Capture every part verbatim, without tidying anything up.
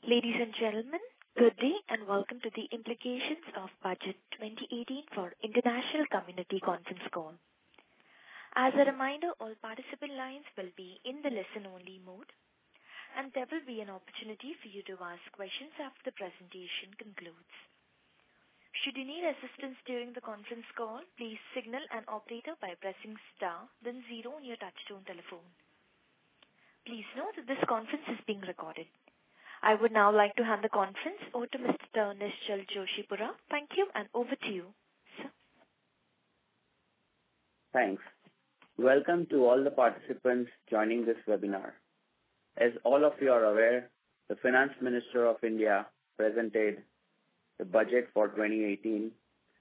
Ladies and gentlemen, good day and welcome to the Implications of Budget twenty eighteen for International Community conference call. As a reminder, all participant lines will be in the listen-only mode, and there will be an opportunity for you to ask questions after the presentation concludes. Should you need assistance during the conference call, please signal an operator by pressing star, then zero on your touchtone telephone. Please note that this conference is being recorded. I would now like to hand the conference over to Mister Nischal Joshipura. Thank you, and over to you, sir. Thanks. Welcome to all the participants joining this webinar. As all of you are aware, the Finance Minister of India presented the budget for twenty eighteen,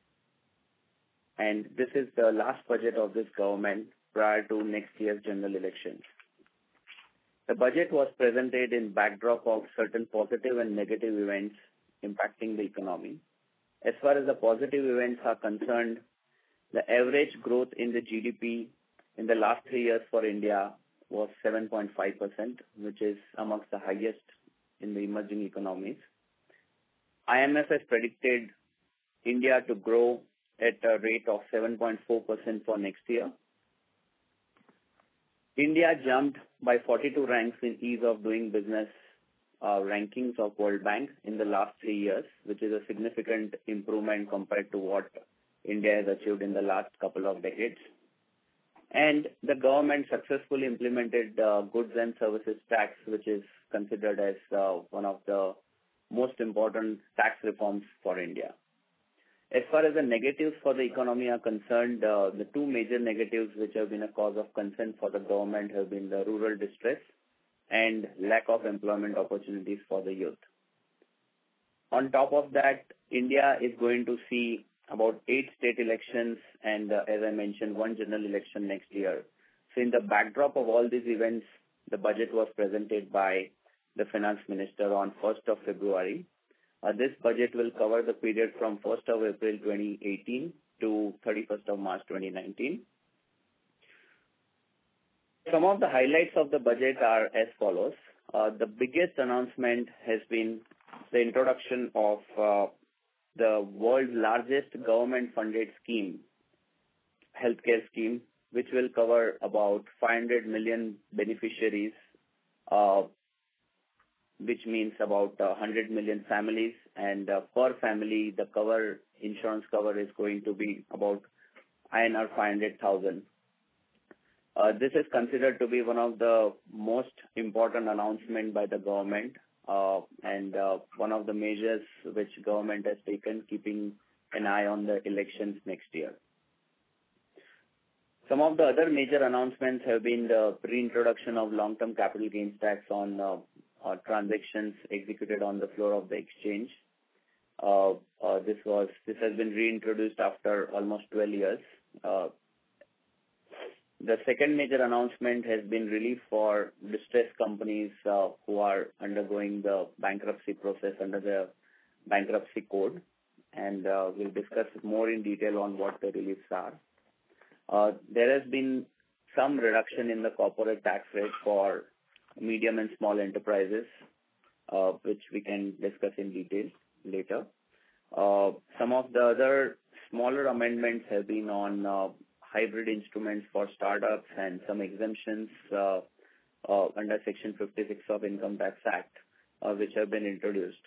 and this is the last budget of this government prior to next year's general elections. The budget was presented in backdrop of certain positive and negative events impacting the economy. As far as the positive events are concerned, the average growth in the G D P in the last three years for India was seven point five percent, which is amongst the highest in the emerging economies. I M F has predicted India to grow at a rate of seven point four percent for next year. India jumped by forty-two ranks in ease of doing business uh, rankings of World Bank in the last three years, which is a significant improvement compared to what India has achieved in the last couple of decades. And the government successfully implemented uh, goods and services tax, which is considered as uh, one of the most important tax reforms for India. As far as the negatives for the economy are concerned, uh, the two major negatives which have been a cause of concern for the government have been the rural distress and lack of employment opportunities for the youth. On top of that, India is going to see about eight state elections and, uh, as I mentioned, one general election next year. So in the backdrop of all these events, the budget was presented by the Finance Minister on first of February. Uh, this budget will cover the period from first of April twenty eighteen to thirty-first of March twenty nineteen. Some of the highlights of the budget are as follows. Uh, the biggest announcement has been the introduction of uh, the world's largest government-funded scheme, healthcare scheme, which will cover about five hundred million beneficiaries, uh, which means about uh, one hundred million families, and uh, per family, the cover, insurance cover is going to be about I N R five hundred thousand. Uh, this is considered to be one of the most important announcement by the government uh, and uh, one of the measures which government has taken, keeping an eye on the elections next year. Some of the other major announcements have been the reintroduction of long-term capital gains tax on uh, Uh, transactions executed on the floor of the exchange. Uh, uh, this was this has been reintroduced after almost twelve years. Uh, the second major announcement has been relief for distressed companies uh, who are undergoing the bankruptcy process under the bankruptcy code, and uh, we'll discuss more in detail on what the reliefs are. Uh, there has been some reduction in the corporate tax rate for medium and small enterprises, uh, which we can discuss in detail later. Uh, some of the other smaller amendments have been on uh, hybrid instruments for startups and some exemptions uh, uh, under Section fifty-six of Income Tax Act, uh, which have been introduced.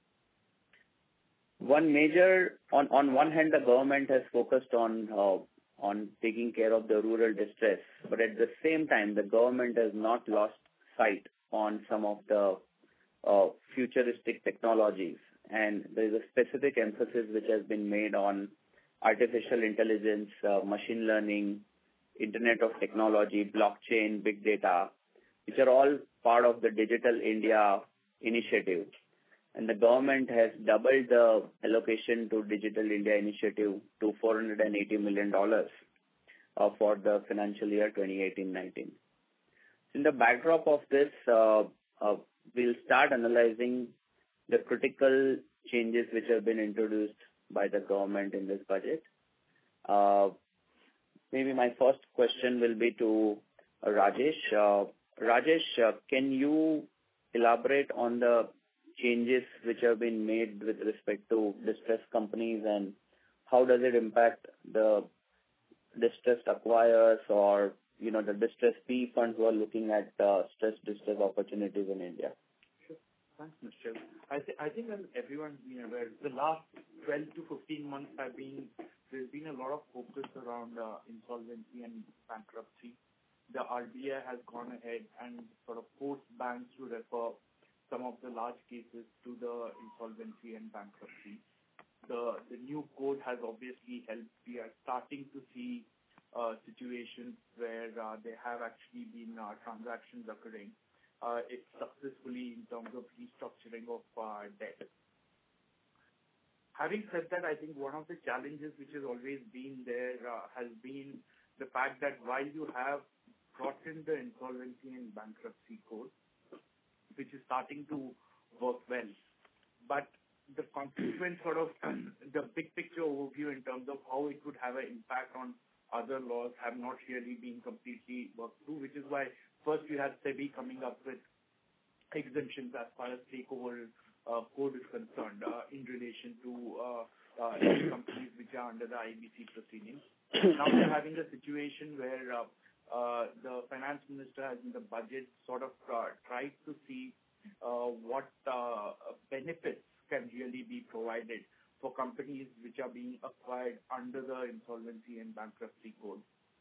One major, on, on one hand, the government has focused on uh, on taking care of the rural distress, but at the same time, the government has not lost sight on some of the uh, futuristic technologies, and there is a specific emphasis which has been made on artificial intelligence, uh, machine learning, Internet of Technology, blockchain, big data, which are all part of the Digital India initiative. And the government has doubled the allocation to Digital India initiative to four hundred eighty million dollars uh, for the financial year twenty eighteen nineteen. In the backdrop of this, uh, uh, we'll start analyzing the critical changes which have been introduced by the government in this budget. Uh, maybe my first question will be to uh, Rajesh. Uh, Rajesh, uh, can you elaborate on the changes which have been made with respect to distressed companies, and how does it impact the distressed acquirers or, you know, the distressed P E funds who are looking at uh, stress distress opportunities in India? Sure. Thanks, Mister I, th- I think as everyone's been aware, the last twelve to fifteen months have been, there's been a lot of focus around uh, insolvency and bankruptcy. The R B I has gone ahead and sort of forced banks to refer some of the large cases to the insolvency and bankruptcy. The the new code has obviously helped. We are starting to see uh, situations where uh, there have actually been uh, transactions occurring. Uh, it's successfully in terms of restructuring of uh, debt. Having said that, I think one of the challenges which has always been there uh, has been the fact that while you have brought in the insolvency and bankruptcy code, which is starting to work well, but the consequent sort of the big picture overview in terms of how it would have an impact on other laws have not really been completely worked through, which is why first you had SEBI coming up with exemptions as far as takeover uh, code is concerned uh, in relation to uh, uh, companies which are under the I B C proceedings. Now we're having a situation where uh, uh, the finance minister has in the budget sort of uh, tried to see uh, what uh, benefits can really be provided for companies which are being acquired under the insolvency and bankruptcy code.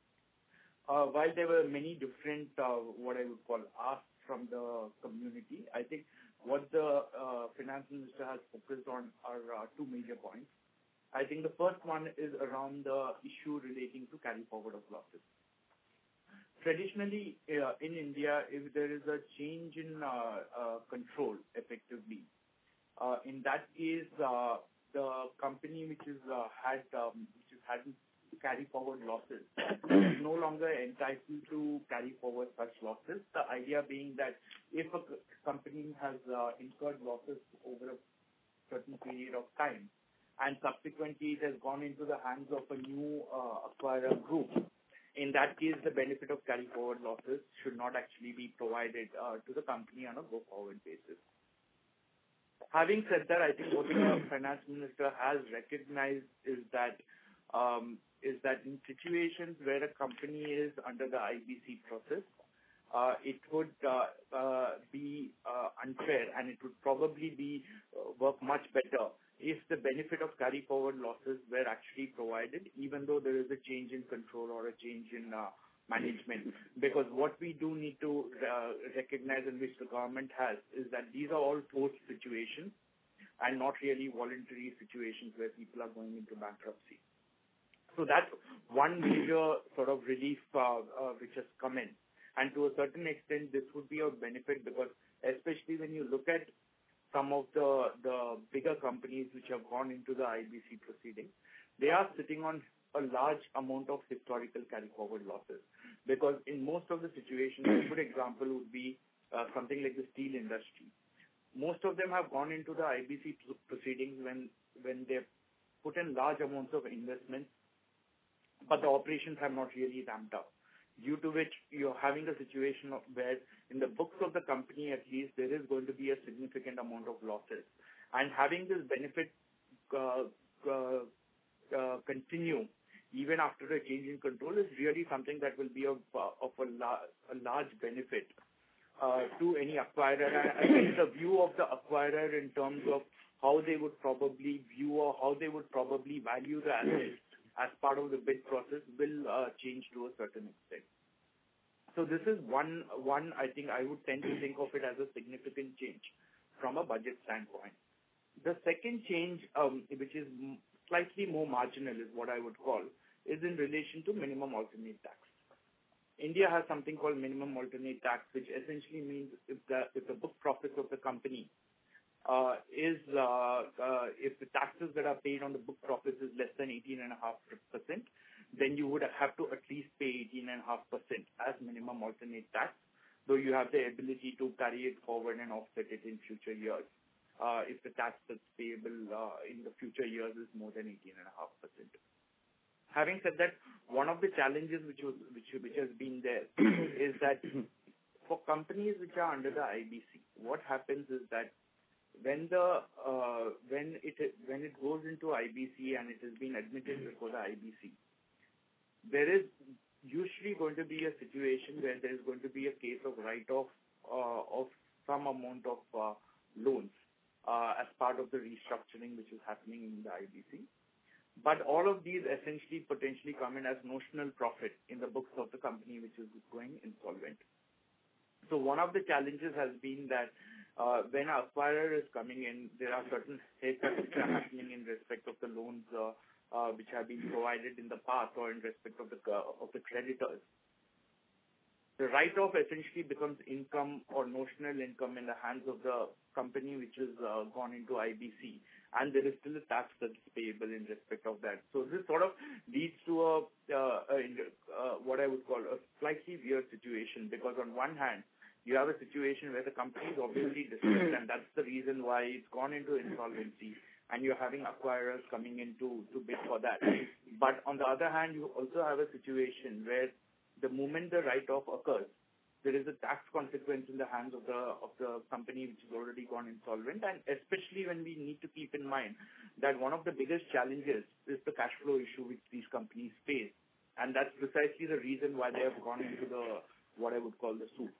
Uh, while there were many different, uh, what I would call asks from the community, I think what the uh, finance minister has focused on are uh, two major points. I think the first one is around the issue relating to carry forward of losses. Traditionally, uh, in India, if there is a change in uh, uh, control effectively, uh, in that case, uh, the company which is uh, had um, which is had carry forward losses is no longer entitled to carry forward such losses. The idea being that if a c- company has uh, incurred losses over a certain period of time, and subsequently it has gone into the hands of a new uh, acquirer group, in that case, the benefit of carry forward losses should not actually be provided uh, to the company on a go-forward basis. Having said that, I think what the finance minister has recognized is that um, is that in situations where a company is under the I B C process, uh, it would uh, uh, be uh, unfair, and it would probably be uh, work much better if the benefit of carry forward losses were actually provided, even though there is a change in control or a change in uh, management. Because what we do need to uh, recognize, and which the government has, is that these are all forced situations and not really voluntary situations where people are going into bankruptcy. So that's one major sort of relief uh, uh, which has come in. And to a certain extent, this would be of benefit because especially when you look at some of the, the bigger companies which have gone into the I B C proceeding, they are sitting on a large amount of historical carry-forward losses. Because in most of the situations, a good example would be uh, something like the steel industry. Most of them have gone into the I B C proceedings when, when they've put in large amounts of investments, but the operations have not really ramped up, due to which you're having a situation of where in the books of the company at least there is going to be a significant amount of losses. And having this benefit uh, uh, uh, continue even after a change in control is really something that will be of, uh, of a, la- a large benefit uh, to any acquirer. And I think the view of the acquirer in terms of how they would probably view or how they would probably value the assets as part of the bid process will uh, change to a certain extent. So this is one, one I think I would tend to think of it as a significant change from a budget standpoint. The second change, um, which is m- slightly more marginal, is what I would call, is in relation to minimum alternate tax. India has something called minimum alternate tax, which essentially means if the, if the book profits of the company Uh, is uh, uh, if the taxes that are paid on the book profits is less than eighteen point five percent, then you would have to at least pay eighteen point five percent as minimum alternate tax, though you have the ability to carry it forward and offset it in future years uh, if the tax that's payable uh, in the future years is more than eighteen point five percent. Having said that, one of the challenges which was, which which has been there is that for companies which are under the I B C, what happens is that when the uh, when it when it goes into I B C and it has been admitted before the I B C, there is usually going to be a situation where there is going to be a case of write-off uh, of some amount of uh, loans uh, as part of the restructuring which is happening in the I B C. But all of these essentially potentially come in as notional profit in the books of the company which is going insolvent. So one of the challenges has been that uh, when an acquirer is coming in, there are certain haircuts which are happening in respect of the loans uh, uh, which have been provided in the past or in respect of the uh, of the creditors. The write-off essentially becomes income or notional income in the hands of the company which has uh, gone into I B C, and there is still a tax that is payable in respect of that. So this sort of leads to a, uh, a uh, what I would call a slightly weird situation, because on one hand, you have a situation where the company is obviously distressed, and that's the reason why it's gone into insolvency, and you're having acquirers coming in to, to bid for that. But on the other hand, you also have a situation where the moment the write-off occurs, there is a tax consequence in the hands of the of the company which has already gone insolvent, and especially when we need to keep in mind that one of the biggest challenges is the cash flow issue which these companies face, and that's precisely the reason why they have gone into the what I would call the soup.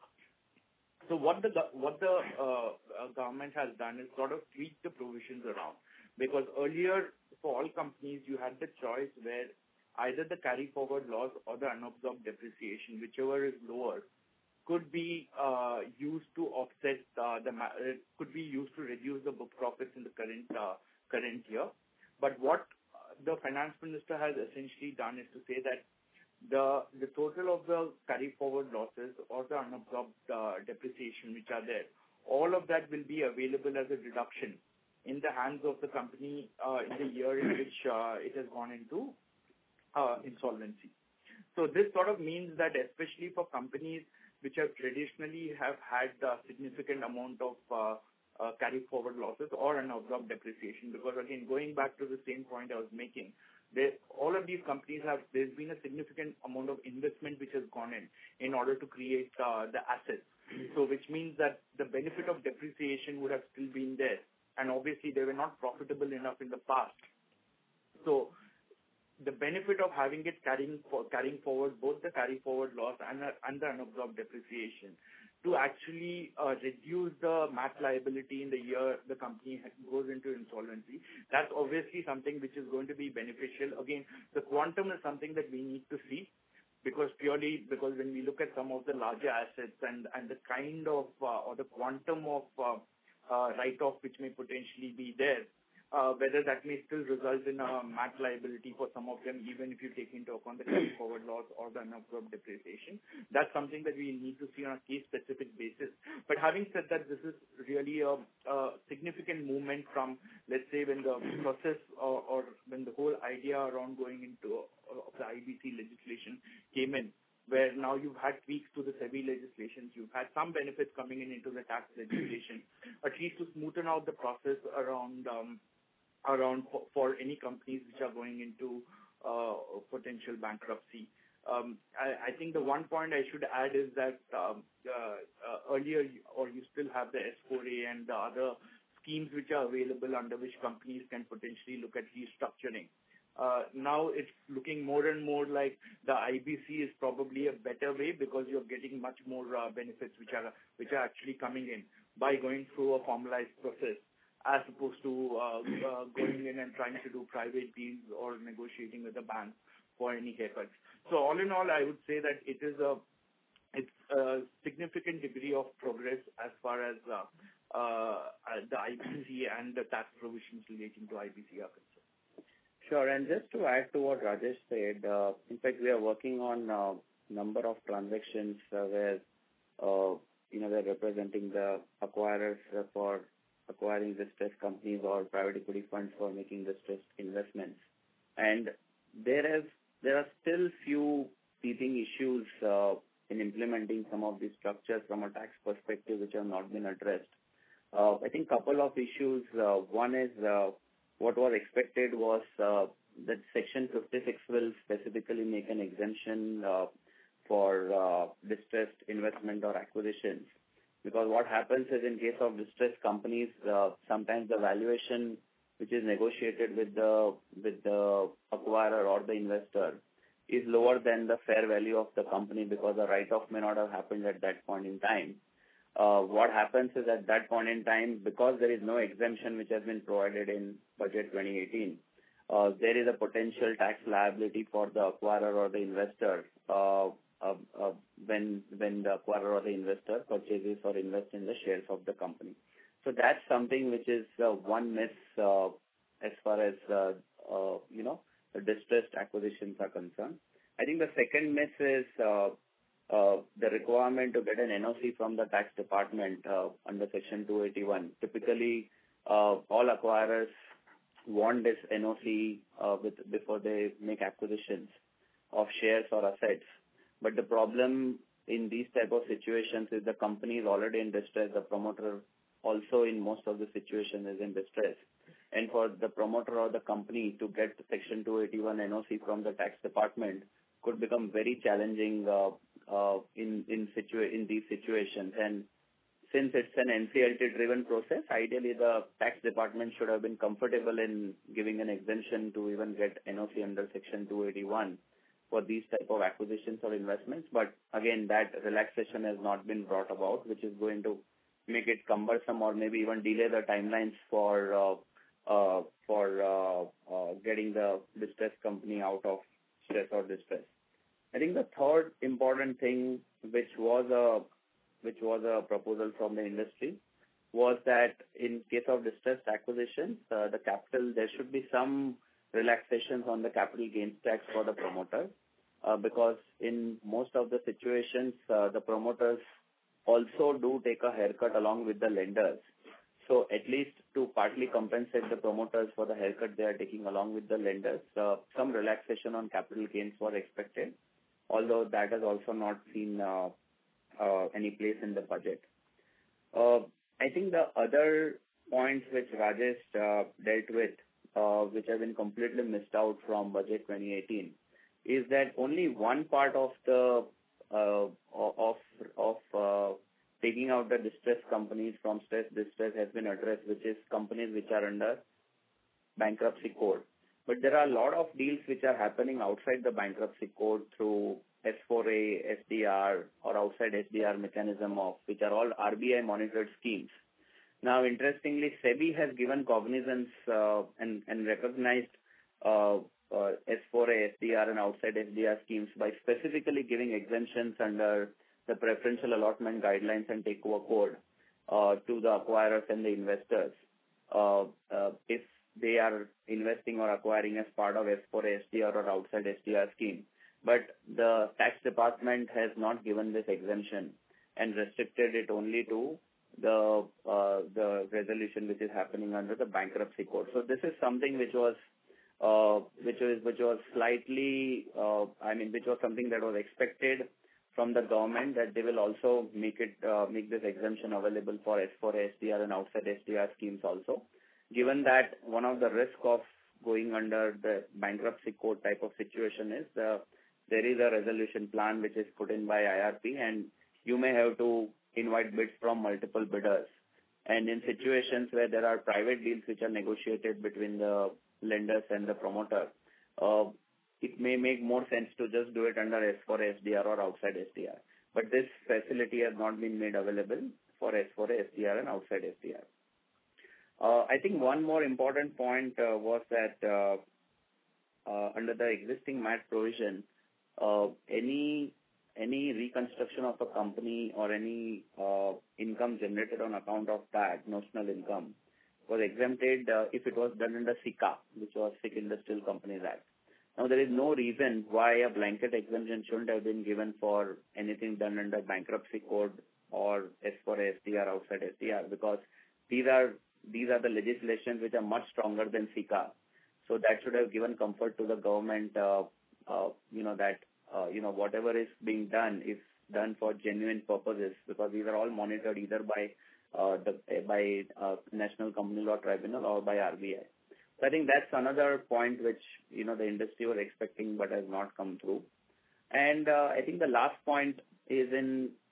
So what the what the uh, uh, government has done is sort of tweak the provisions around, because earlier for all companies you had the choice where either the carry forward loss or the unabsorbed depreciation, whichever is lower, could be uh, used to offset uh, the ma- uh, could be used to reduce the book profits in the current uh, current year. But what the finance minister has essentially done is to say that the the total of the carry forward losses or the unabsorbed uh, depreciation which are there, all of that will be available as a deduction in the hands of the company uh, in the year in which uh, it has gone into uh, insolvency. So this sort of means that especially for companies which have traditionally have had a significant amount of uh, uh, carry forward losses or unabsorbed depreciation, because again, going back to the same point I was making, they, all of these companies have, there's been a significant amount of investment which has gone in in order to create uh, the assets. So which means that the benefit of depreciation would have still been there, and obviously they were not profitable enough in the past. So the benefit of having it carrying for, carrying forward both the carry forward loss and, uh, and the unabsorbed depreciation to actually uh, reduce the M A T liability in the year the company goes into insolvency. That's obviously something which is going to be beneficial. Again, the quantum is something that we need to see, because purely because when we look at some of the larger assets and, and the kind of uh, or the quantum of uh, uh, write-off which may potentially be there, Uh, whether that may still result in a M A T liability for some of them, even if you take into account the carry forward loss or the unabsorbed depreciation. That's something that we need to see on a case-specific basis. But having said that, this is really a, a significant movement from, let's say, when the process or, or when the whole idea around going into uh, the I B C legislation came in, where now you've had tweaks to the SEBI legislations, you've had some benefits coming in into the tax legislation, at least to smoothen out the process around um, around for, for any companies which are going into uh, potential bankruptcy. Um, I, I think the one point I should add is that um, uh, uh, earlier, you, or you still have the S four A and the other schemes which are available under which companies can potentially look at restructuring. Uh, now it's looking more and more like the I B C is probably a better way, because you're getting much more uh, benefits which are which are actually coming in by going through a formalized process, as opposed to uh, uh, going in and trying to do private deals or negotiating with the bank for any haircuts. So all in all, I would say that it is a it's a significant degree of progress as far as uh, uh, the I B C and the tax provisions relating to I B C are concerned. Sure. And just to add to what Rajesh said, uh, in fact, we are working on a number of transactions uh, where uh, you know they're representing the acquirers uh, for acquiring distressed companies or private equity funds for making distressed investments. And there is there are still few teething issues uh, in implementing some of these structures from a tax perspective which have not been addressed. Uh, I think a couple of issues. Uh, one is uh, what was expected was uh, that Section fifty-six will specifically make an exemption uh, for uh, distressed investment or acquisitions. Because what happens is in case of distressed companies, uh, sometimes the valuation which is negotiated with the with the acquirer or the investor is lower than the fair value of the company because the write-off may not have happened at that point in time. Uh, what happens is at that point in time, because there is no exemption which has been provided in Budget twenty eighteen, uh, there is a potential tax liability for the acquirer or the investor uh, uh, uh, when when the acquirer or the investor purchases or invests in the shares of the company. So that's something which is uh, one miss uh, as far as uh, uh, you know the distressed acquisitions are concerned. I think the second miss is uh, uh, the requirement to get an N O C from the tax department uh, under Section two eighty-one. Typically, uh, all acquirers want this N O C uh, with, before they make acquisitions of shares or assets. But the problem in these type of situations is the company is already in distress. The promoter also in most of the situations is in distress. And for the promoter or the company to get Section two eighty-one N O C from the tax department could become very challenging uh, uh, in in, situa- in these situations. And since it's an N C L T-driven process, ideally the tax department should have been comfortable in giving an exemption to even get N O C under Section two eighty-one for these type of acquisitions or investments. But again, that relaxation has not been brought about, which is going to make it cumbersome or maybe even delay the timelines for uh, uh, for uh, uh, getting the distressed company out of stress or distress. I think the third important thing, which was a which was a proposal from the industry, was that in case of distressed acquisitions, uh, the capital there should be some relaxations on the capital gains tax for the promoter, uh, because in most of the situations, uh, the promoters also do take a haircut along with the lenders. So at least to partly compensate the promoters for the haircut they are taking along with the lenders, uh, some relaxation on capital gains were expected, although that has also not seen uh, uh, any place in the budget. Uh, I think the other points which Rajesh uh, dealt with, uh, which have been completely missed out from Budget twenty eighteen, is that only one part of the uh, of of uh, taking out the distressed companies from stress distress has been addressed, which is companies which are under bankruptcy code. But there are a lot of deals which are happening outside the bankruptcy code through S four A, S D R, or outside S D R mechanism of, which are all R B I monitored schemes. Now, interestingly, SEBI has given cognizance uh, and, and recognized uh, uh, S four A, S D R, and outside S D R schemes by specifically giving exemptions under the preferential allotment guidelines and takeover code uh, to the acquirers and the investors uh, uh, if they are investing or acquiring as part of S four A, S D R, or outside S D R scheme. But the tax department has not given this exemption and restricted it only to the uh, the resolution which is happening under the bankruptcy code. So this is something which was uh, which was which was slightly uh, I mean which was something that was expected from the government, that they will also make it uh, make this exemption available for S four A, S D R, and outside S D R schemes also. Given that one of the risk of going under the bankruptcy code type of situation is the there is a resolution plan which is put in by I R P, and you may have to invite bids from multiple bidders. And in situations where there are private deals which are negotiated between the lenders and the promoter, uh, it may make more sense to just do it under S four A, S D R, or outside S D R. But this facility has not been made available for S four A, S D R, and outside S D R. Uh, I think one more important point uh, was that uh, uh, under the existing M A T provision, uh, any any reconstruction of a company or any uh, income generated on account of that, notional income, was exempted uh, if it was done under SICA, which was Sikh Industrial Companies Act. Now, there is no reason why a blanket exemption shouldn't have been given for anything done under bankruptcy code or S four A, S D R, outside S D R, because these are these are the legislations which are much stronger than SICA. So that should have given comfort to the government, uh, uh, you know, that, uh, you know, whatever is being done is done for genuine purposes, because these are all monitored either by uh, the by uh, National Company Law Tribunal or by R B I. So I think that's another point which, you know, the industry was expecting but has not come through. And uh, I think the last point is in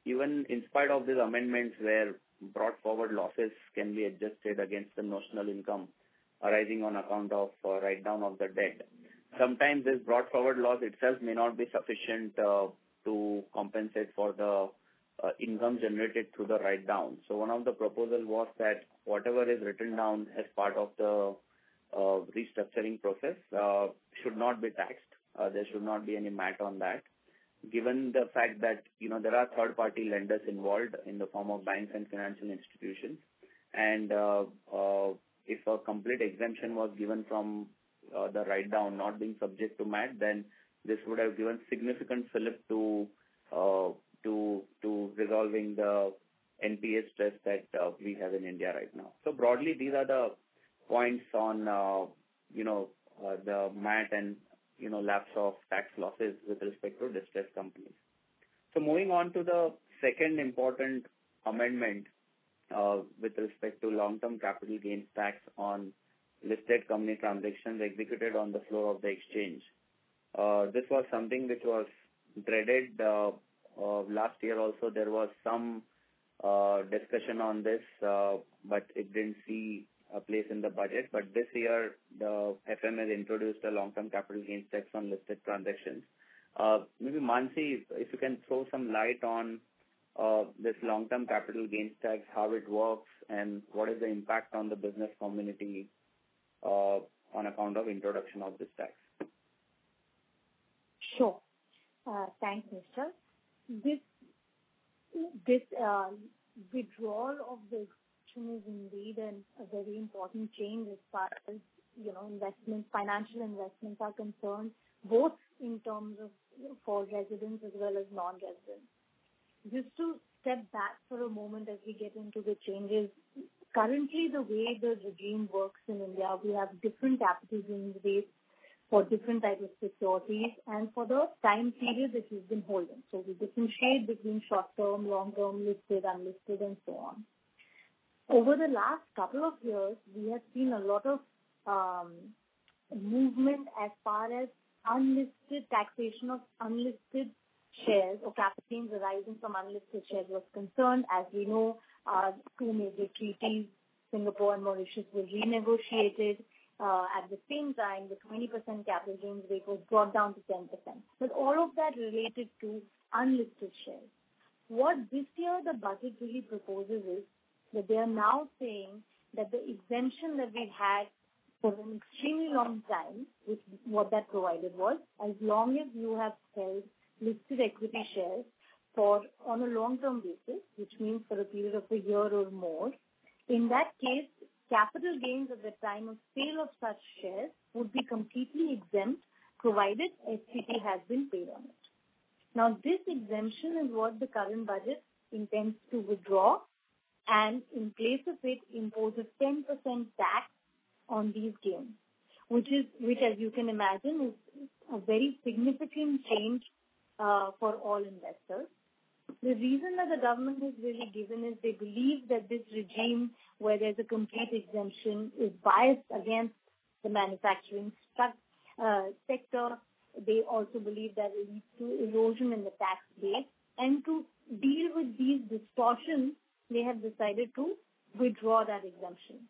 even in spite of these amendments where brought forward losses can be adjusted against the notional income arising on account of uh, write-down of the debt, sometimes this brought forward loss itself may not be sufficient uh, to compensate for the uh, income generated through the write-down. So one of the proposal was that whatever is written down as part of the uh, restructuring process uh, should not be taxed. Uh, there should not be any M A T on that. Given the fact that, you know, there are third-party lenders involved in the form of banks and financial institutions, and uh, uh, if a complete exemption was given from uh, the write-down not being subject to M A T, then this would have given significant fillip to uh, to to resolving the N P A stress that uh, we have in India right now. So broadly, these are the points on uh, you know uh, the M A T and you know lapse of tax losses with respect to distressed companies. So moving on to the second important amendment uh, with respect to long-term capital gains tax on listed company transactions executed on the floor of the exchange. Uh, this was something which was dreaded. Uh, uh, last year also there was some uh, discussion on this, uh, but it didn't see a place in the budget. But this year the F M has introduced a long-term capital gains tax on listed transactions. Uh, maybe Mansi, if you can throw some light on uh, this long-term capital gains tax, how it works, and what is the impact on the business community uh, on account of introduction of this tax. Sure. Uh, thanks, Mister This this uh, withdrawal of the exemption is indeed an, a very important change as far as you know investments, financial investments are concerned, both in terms of you know, for residents as well as non-residents. Just to step back for a moment as we get into the changes. Currently, the way the regime works in India, we have different capital gains rates for different types of securities and for the time period that you've been holding. So we differentiate between short-term, long-term, listed, unlisted, and so on. Over the last couple of years, we have seen a lot of um, movement as far as unlisted taxation of unlisted shares or capital gains arising from unlisted shares was concerned. As we know, uh, two major treaties, Singapore and Mauritius, were renegotiated. Uh, at the same time, the twenty percent capital gains rate was brought down to ten percent. But all of that related to unlisted shares. What this year the budget really proposes is that they are now saying that the exemption that we had for an extremely long time, which what that provided was, as long as you have held listed equity shares for on a long-term basis, which means for a period of a year or more, in that case, capital gains at the time of sale of such shares would be completely exempt, provided S T T has been paid on it. Now, this exemption is what the current budget intends to withdraw, and in place of it, impose a ten percent tax on these gains, which is, which as you can imagine, is a very significant change uh, for all investors. The reason that the government has really given is they believe that this regime, where there's a complete exemption, is biased against the manufacturing uh, sector. They also believe that it leads to erosion in the tax base. And to deal with these distortions, they have decided to withdraw that exemption.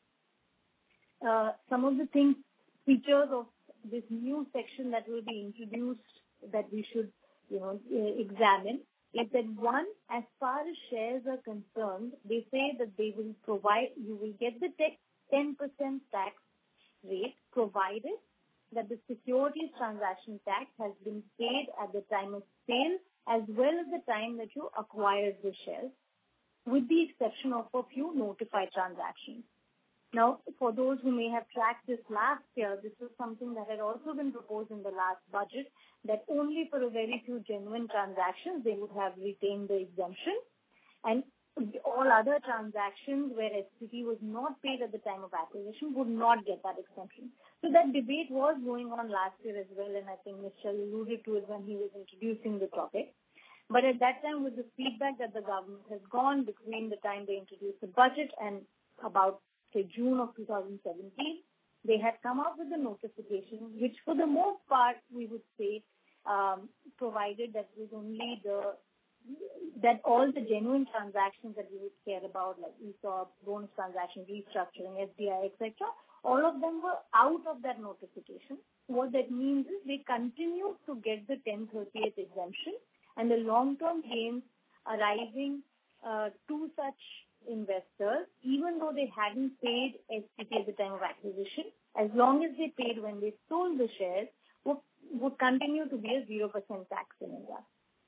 Uh, some of the things, features of this new section that will be introduced that we should, you know, examine is that one, as far as shares are concerned, they say that they will provide, you will get the ten percent tax rate provided that the securities transaction tax has been paid at the time of sale as well as the time that you acquired the shares, with the exception of a few notified transactions. Now, for those who may have tracked this last year, this was something that had also been proposed in the last budget, that only for a very few genuine transactions they would have retained the exemption, and all other transactions where S T T was not paid at the time of acquisition would not get that exemption. So that debate was going on last year as well, and I think Mister alluded to it when he was introducing the topic. But at that time, with the feedback that the government has gone between the time they introduced the budget and about say June of two thousand seventeen, they had come up with a notification, which for the most part we would say um, provided that it was only the that all the genuine transactions that we would care about, like E S O P, bonus transaction, restructuring, S D I, et cetera, all of them were out of that notification. What that means is they continue to get the ten thirty-eight exemption, and the long-term gains arising uh, to such investors, even though they hadn't paid S T T at the time of acquisition, as long as they paid when they sold the shares, would, would continue to be a zero percent tax in India.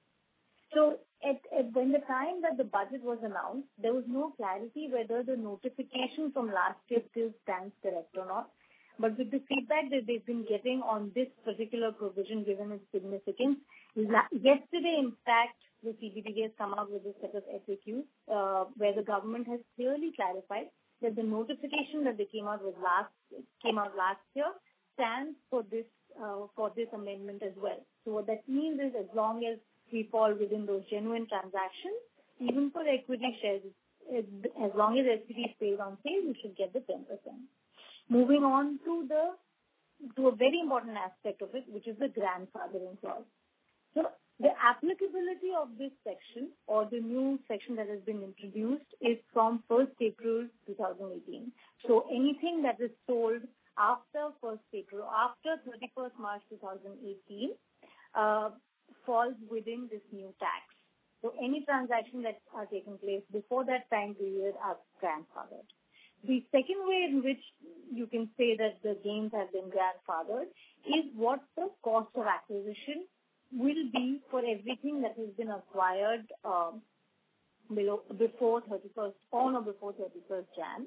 So at, at when the time that the budget was announced, there was no clarity whether the notification from last year still stands correct or not. But with the feedback that they've been getting on this particular provision, given its significance, yesterday, in fact, the C B D T has come out with a set of F A Qs uh, where the government has clearly clarified that the notification that they came out with last came out last year stands for this uh, for this amendment as well. So what that means is, as long as we fall within those genuine transactions, even for equity shares, as long as S P T is paid on sale, you should get the ten percent. Moving on to the to a very important aspect of it, which is the grandfathering clause. So the applicability of this section, or the new section that has been introduced, is from first April twenty eighteen. So anything that is sold after first April, after thirty-first March twenty eighteen, uh, falls within this new tax. So any transactions that are taking place before that time period are grandfathered. The second way in which you can say that the gains have been grandfathered is what the cost of acquisition will be for everything that has been acquired um, below, before thirty-first, on or before thirty-first January.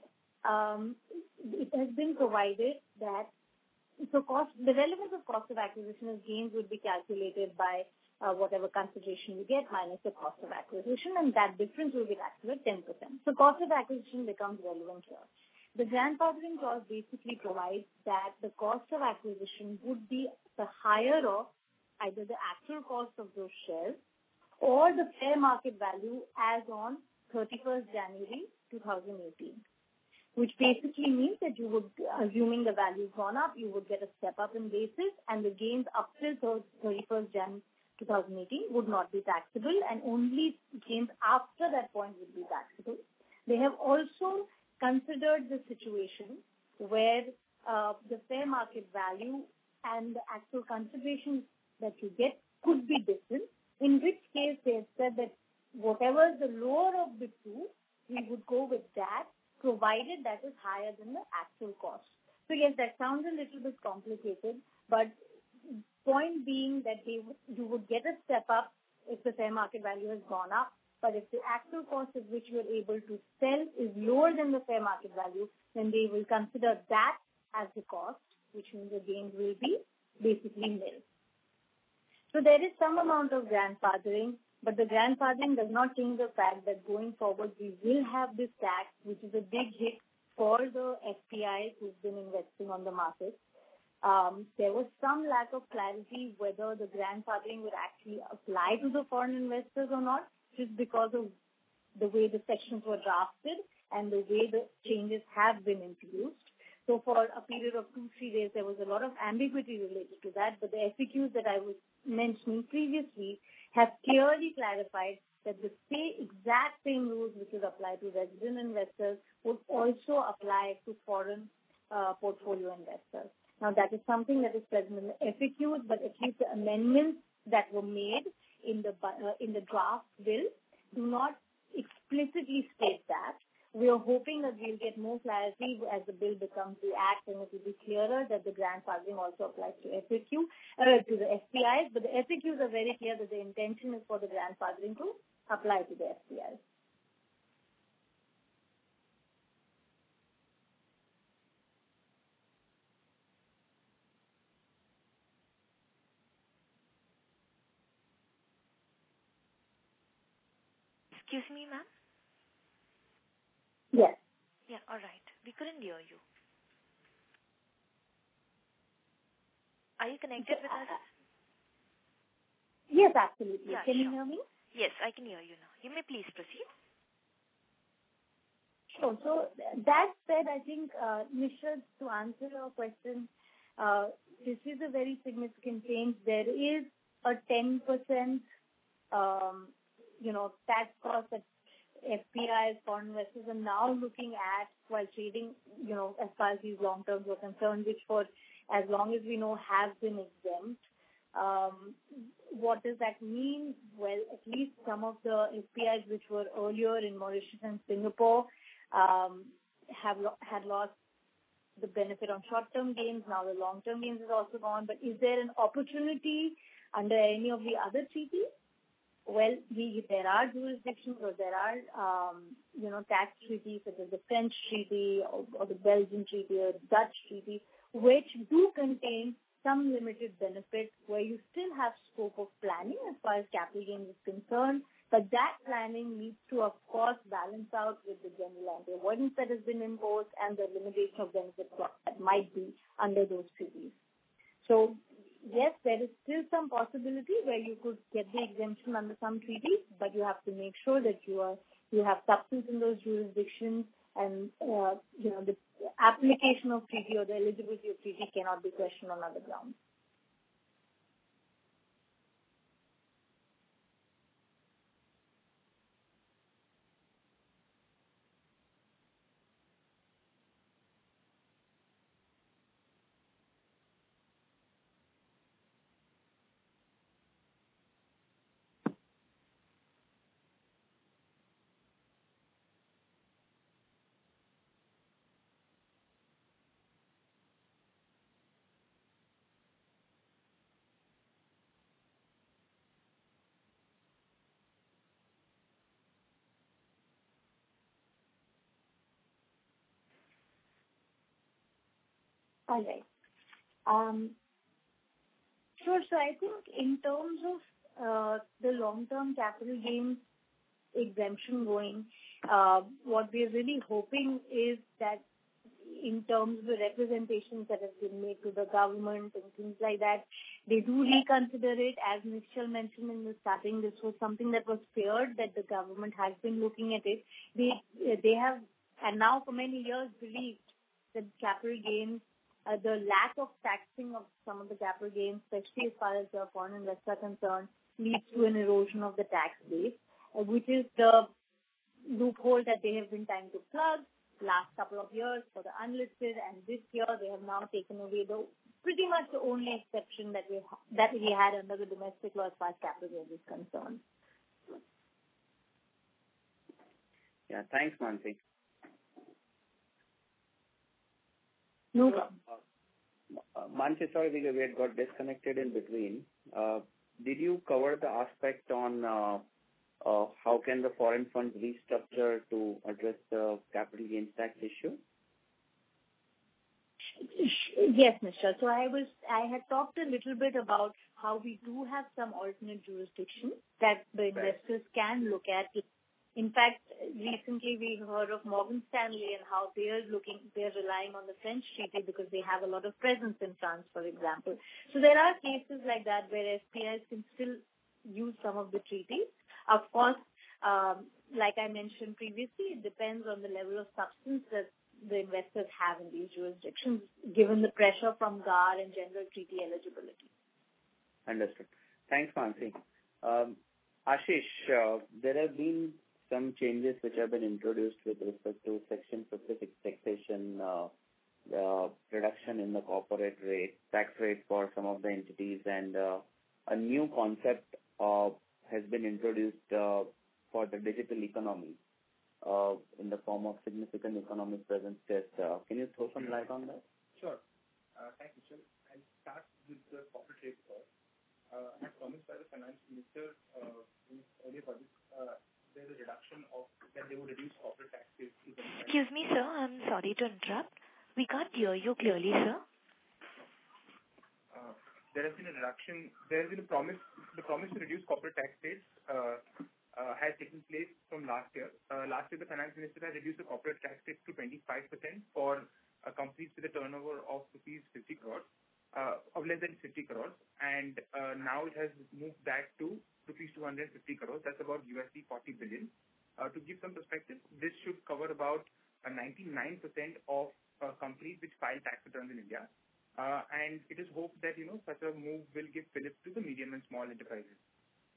Um, it has been provided that so cost, the relevance of cost of acquisition as gains would be calculated by uh, whatever consideration you get minus the cost of acquisition, and that difference will be taxed at ten percent. So cost of acquisition becomes relevant here. The grandfathering clause basically provides that the cost of acquisition would be the higher of either the actual cost of those shares or the fair market value as on thirty-first January twenty eighteen. Which basically means that you would, assuming the value's gone up, you would get a step up in basis, and the gains up till thirty-first January twenty eighteen would not be taxable, and only gains after that point would be taxable. They have also considered the situation where uh, the fair market value and the actual consideration that you get could be different, in which case they have said that whatever is the lower of the two, we would go with that, provided that is higher than the actual cost. So yes, that sounds a little bit complicated, but point being that they w- you would get a step up if the fair market value has gone up, but if the actual cost at which you are able to sell is lower than the fair market value, then they will consider that as the cost, which means the gains will be basically nil. So there is some amount of grandfathering, but the grandfathering does not change the fact that going forward we will have this tax, which is a big hit for the F P Is who've been investing on the market. Um, there was some lack of clarity whether the grandfathering would actually apply to the foreign investors or not, just because of the way the sections were drafted and the way the changes have been introduced. So for a period of two, three days, there was a lot of ambiguity related to that, but the F A Qs that I was mentioning previously have clearly clarified that the same, exact same rules which would apply to resident investors would also apply to foreign uh, portfolio investors. Now, that is something that is present in the F A Qs, but at least the amendments that were made in the uh, in the draft bill do not explicitly state that. We are hoping that we'll get more clarity as the bill becomes the act, and it will be clearer that the grandfathering also applies to F A Q, uh, to the F P Is. But the F A Qs are very clear that the intention is for the grandfathering to apply to the F P Is. Excuse me, ma'am? Yes. Yeah, all right. We couldn't hear you. Are you connected with us? Yes, absolutely. Yeah, can sure. you hear me? Yes, I can hear you now. You may please proceed. Sure. So that said, I think, uh, Nisha, to answer your question, uh, this is a very significant change. There is a ten percent um, you know, tax costs that F P Is, foreign investors are now looking at while trading, you know, as far as these long terms are concerned, which for as long as we know have been exempt. Um, what does that mean? Well, at least some of the F P Is which were earlier in Mauritius and Singapore um, have lo- had lost the benefit on short-term gains. Now the long-term gains is also gone. But is there an opportunity under any of the other treaties? Well, we, there are jurisdictions or there are, um, you know, tax treaties such as the French treaty or, or the Belgian treaty or Dutch treaty, which do contain some limited benefits where you still have scope of planning as far as capital gains is concerned. But that planning needs to, of course, balance out with the general anti-avoidance that has been imposed and the limitation of benefits that might be under those treaties. So, yes, there is still some possibility where you could get the exemption under some treaties, but you have to make sure that you are you have substance in those jurisdictions, and uh, you know the application of treaty or the eligibility of treaty cannot be questioned on other grounds. All right. Um, sure. So I think in terms of uh, the long-term capital gains exemption going, uh, what we're really hoping is that in terms of the representations that have been made to the government and things like that, they do reconsider it. As Nischal mentioned in the starting, this was something that was feared, that the government has been looking at it. They they have, and now for many years, believed that capital gains, uh, the lack of taxing of some of the capital gains, especially as far as the foreign investors are concerned, leads to an erosion of the tax base, uh, which is the loophole that they have been trying to plug last couple of years for the unlisted, and this year they have now taken away the pretty much the only exception that we ha- that we had under the domestic law as far as capital gains is concerned. Yeah, thanks, Mansi. No problem. Uh, Mansi, sorry, we we had got disconnected in between. Uh, did you cover the aspect on uh, uh, how can the foreign funds restructure to address the capital gains tax issue? Yes, Michelle. So I was, I had talked a little bit about how we do have some alternate jurisdictions that the investors can look at. In fact, recently we heard of Morgan Stanley and how they're looking, they're relying on the French treaty because they have a lot of presence in France, for example. So there are cases like that where F P Is can still use some of the treaties. Of course, um, like I mentioned previously, it depends on the level of substance that the investors have in these jurisdictions, given the pressure from G A R and general treaty eligibility. Understood. Thanks, Mansi. Um, Ashish, uh, there have been some changes which have been introduced with respect to Section fifty-six taxation, uh, uh, reduction in the corporate rate, tax rate for some of the entities, and uh, a new concept uh, has been introduced uh, for the digital economy uh, in the form of significant economic presence test. Uh, can you throw some light on that? Sure. Uh, thank you, sir. I'll start with the corporate rate first. Uh, as promised by the finance minister uh, in earlier budget, uh, there's a reduction of that they would reduce corporate taxes. Excuse me, sir. I'm sorry to interrupt. We can't hear you clearly, sir. Uh, there has been a reduction. There has been a promise. The promise to reduce corporate tax rates uh, uh, has taken place from last year. Uh, last year, the finance minister had reduced the corporate tax rate to twenty-five percent for uh, companies with a turnover of rupees fifty crores, uh, of less than fifty crores, and uh, now it has moved back to rupees two hundred fifty crores. That's about U S D forty billion. Uh, to give some perspective, this should cover about uh, ninety-nine percent of uh, companies which file tax returns in India. Uh, and it is hoped that, you know, such a move will give fillip to the medium and small enterprises.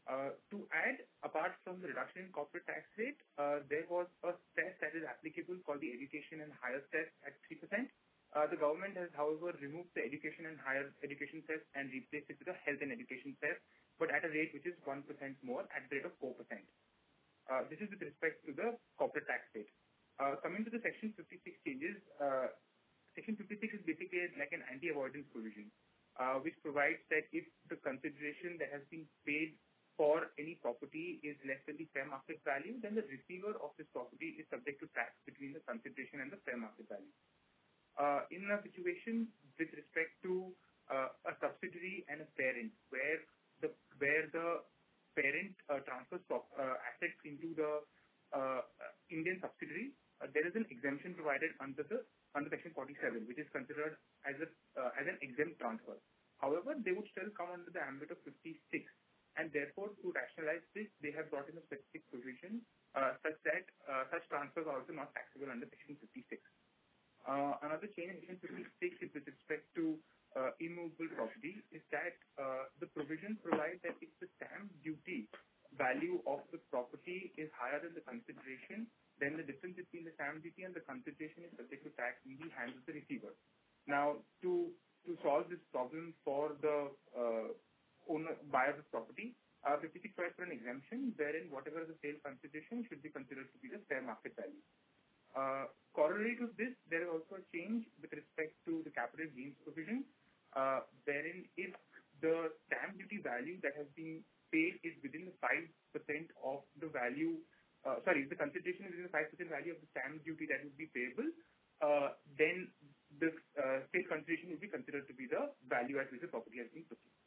Uh, to add, apart from the reduction in corporate tax rate, uh, there was a cess that is applicable called the education and higher cess at three percent. Uh, the government has, however, removed the education and higher education cess and replaced it with a health and education cess, but at a rate which is one percent more, at the rate of four percent. Uh, this is with respect to the corporate tax rate. Uh, coming to the Section fifty-six changes, uh, Section fifty-six is basically like an anti-avoidance provision, uh, which provides that if the consideration that has been paid for any property is less than the fair market value, then the receiver of this property is subject to tax between the consideration and the fair market value. Uh, in a situation with respect to uh, a subsidiary and a parent, where the where the parent uh, transfers uh, assets into the uh, Indian subsidiary, uh, there is an exemption provided under the under Section forty-seven, which is considered as a uh, as an exempt transfer. However, they would still come under the ambit of fifty-six. And therefore, to rationalize this, they have brought in a specific provision uh, such that uh, such transfers are also not taxable under Section fifty-six. Uh, another change in Section fifty-six is with respect to uh, immovable property is that uh, the provision provides that if the stamp duty value of the property is higher than the consideration, then the difference between the stamp duty and the consideration is subject to tax in the hands of the receiver. Now, to to solve this problem for the uh, owner, buyer of the property, uh, fifty-six provides for an exemption wherein whatever is the sale consideration should be considered to be the fair market value. Uh, corollary to this, there is also a change with respect to the capital gains provision, uh, wherein if the stamp duty value that has been paid is within the five percent of the value, uh, sorry, if the consideration is within the five percent value of the stamp duty that would be payable, uh, then the uh, sale consideration would be considered to be the value at which the property has been purchased.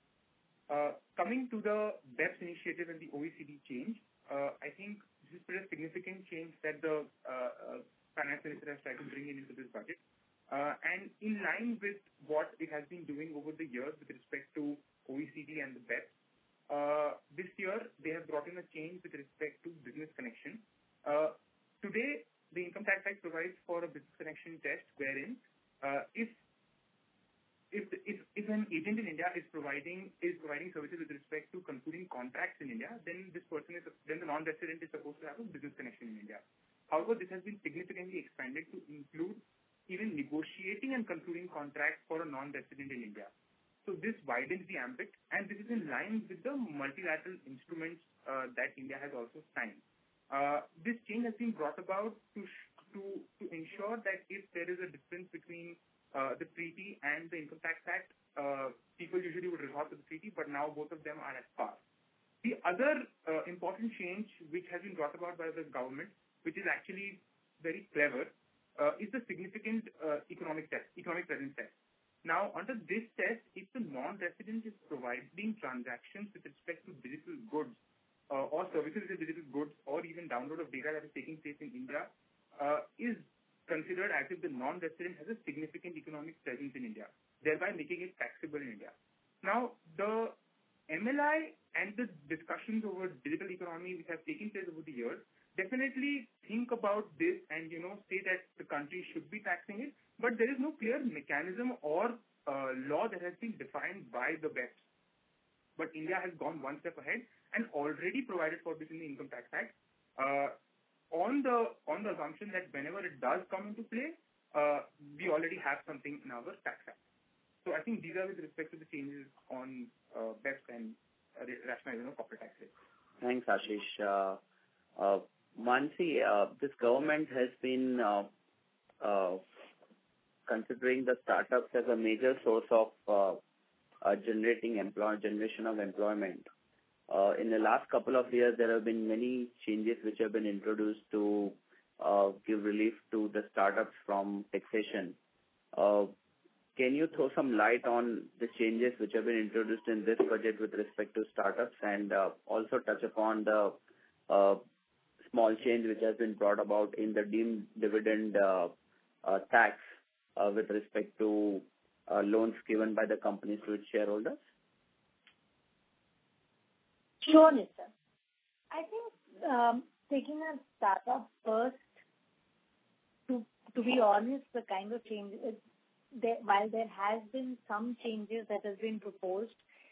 Uh, coming to the B E P S initiative and the O E C D change, uh, I think this is pretty significant change that the uh, uh, finance minister has tried to bring in into this budget. Uh, and in line with what it has been doing over the years with respect to O E C D and the B E P S, uh, this year they have brought in a change with respect to business connection. Uh, today, the Income Tax Act provides for a business connection test wherein uh, if If, if if an agent in India is providing is providing services with respect to concluding contracts in India, then this person is then the non-resident is supposed to have a business connection in India. However, this has been significantly expanded to include even negotiating and concluding contracts for a non-resident in India. So this widens the ambit, and this is in line with the multilateral instruments uh, that India has also signed. Uh, this change has been brought about to to to ensure that if there is a difference between Uh, the treaty and the Income Tax Act, uh, people usually would resort to the treaty, but now both of them are at par. The other uh, important change which has been brought about by the government, which is actually very clever, uh, is the significant uh, economic test, economic presence test. Now, under this test, if the non-resident is providing transactions with respect to digital goods uh, or services with digital goods or even download of data that is taking place in India, uh, is considered as if the non-resident has a significant economic presence in India, thereby making it taxable in India. Now, the M L I and the discussions over digital economy which have taken place over the years definitely think about this and, you know, say that the country should be taxing it, but there is no clear mechanism or uh, law that has been defined by the B E P S. But India has gone one step ahead and already provided for this in the Income Tax Act. Uh, on the on the assumption that whenever it does come into play, uh, we already have something in our tax act. So I think these are with respect to the changes on uh, B E P S and uh, rationalization of corporate tax rates. Thanks, Ashish. Uh, uh, Mansi, uh, this government has been uh, uh, considering the startups as a major source of uh, uh, generating employ generation of employment. Uh, in the last couple of years, there have been many changes which have been introduced to uh, give relief to the startups from taxation. Uh, can you throw some light on the changes which have been introduced in this budget with respect to startups, and uh, also touch upon the uh, small change which has been brought about in the deemed dividend uh, uh, tax uh, with respect to uh, loans given by the companies to its shareholders? Sure, Nisha. I think um, taking a startup first, to to be honest, the kind of changes, there, while there has been some changes that has been proposed,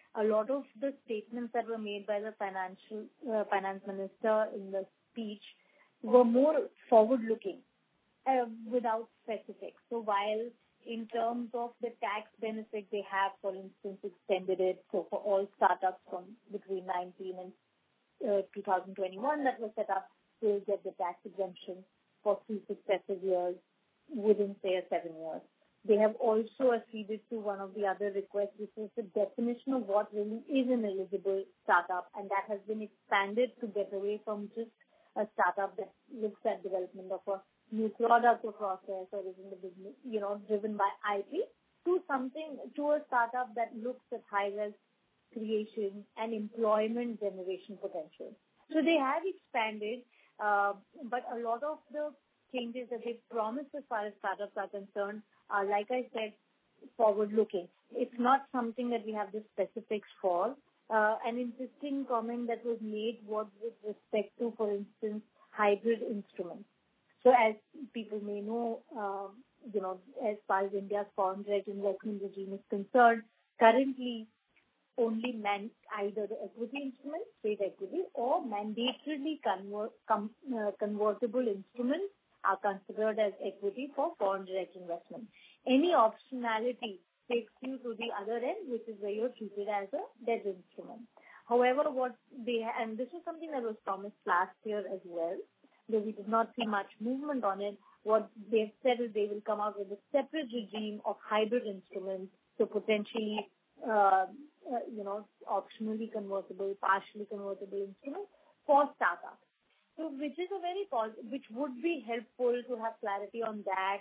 a lot of the statements that were made by the financial uh, finance minister in the speech were more forward-looking uh, without specifics. So while in terms of the tax benefit they have, for instance, extended it so for all startups from between nineteen and uh, two thousand twenty-one that was set up will get the tax exemption for three successive years within, say, a seven years. They have also acceded to one of the other requests, which is the definition of what really is an eligible startup, and that has been expanded to get away from just a startup that looks at development of a new product or process or is in the business, you know, driven by I P, to something, to a startup that looks at high wealth creation and employment generation potential. So they have expanded, uh, but a lot of the changes that they promised as far as startups are concerned are, like I said, forward-looking. It's not something that we have the specifics for. Uh, an interesting comment that was made was with respect to, for instance, hybrid instruments. So as people may know, uh, you know, as far as India's foreign direct investment regime is concerned, currently only man, either the equity instruments, state equity, or mandatorily convert, com, uh, convertible instruments are considered as equity for foreign direct investment. Any optionality takes you to the other end, which is where you're treated as a debt instrument. However, what they, and this is something that was promised last year as well, though we did not see much movement on it, what they've said is they will come out with a separate regime of hybrid instruments, so potentially, uh, uh, you know, optionally convertible, partially convertible instruments for startups. So which is a very, which would be helpful to have clarity on that,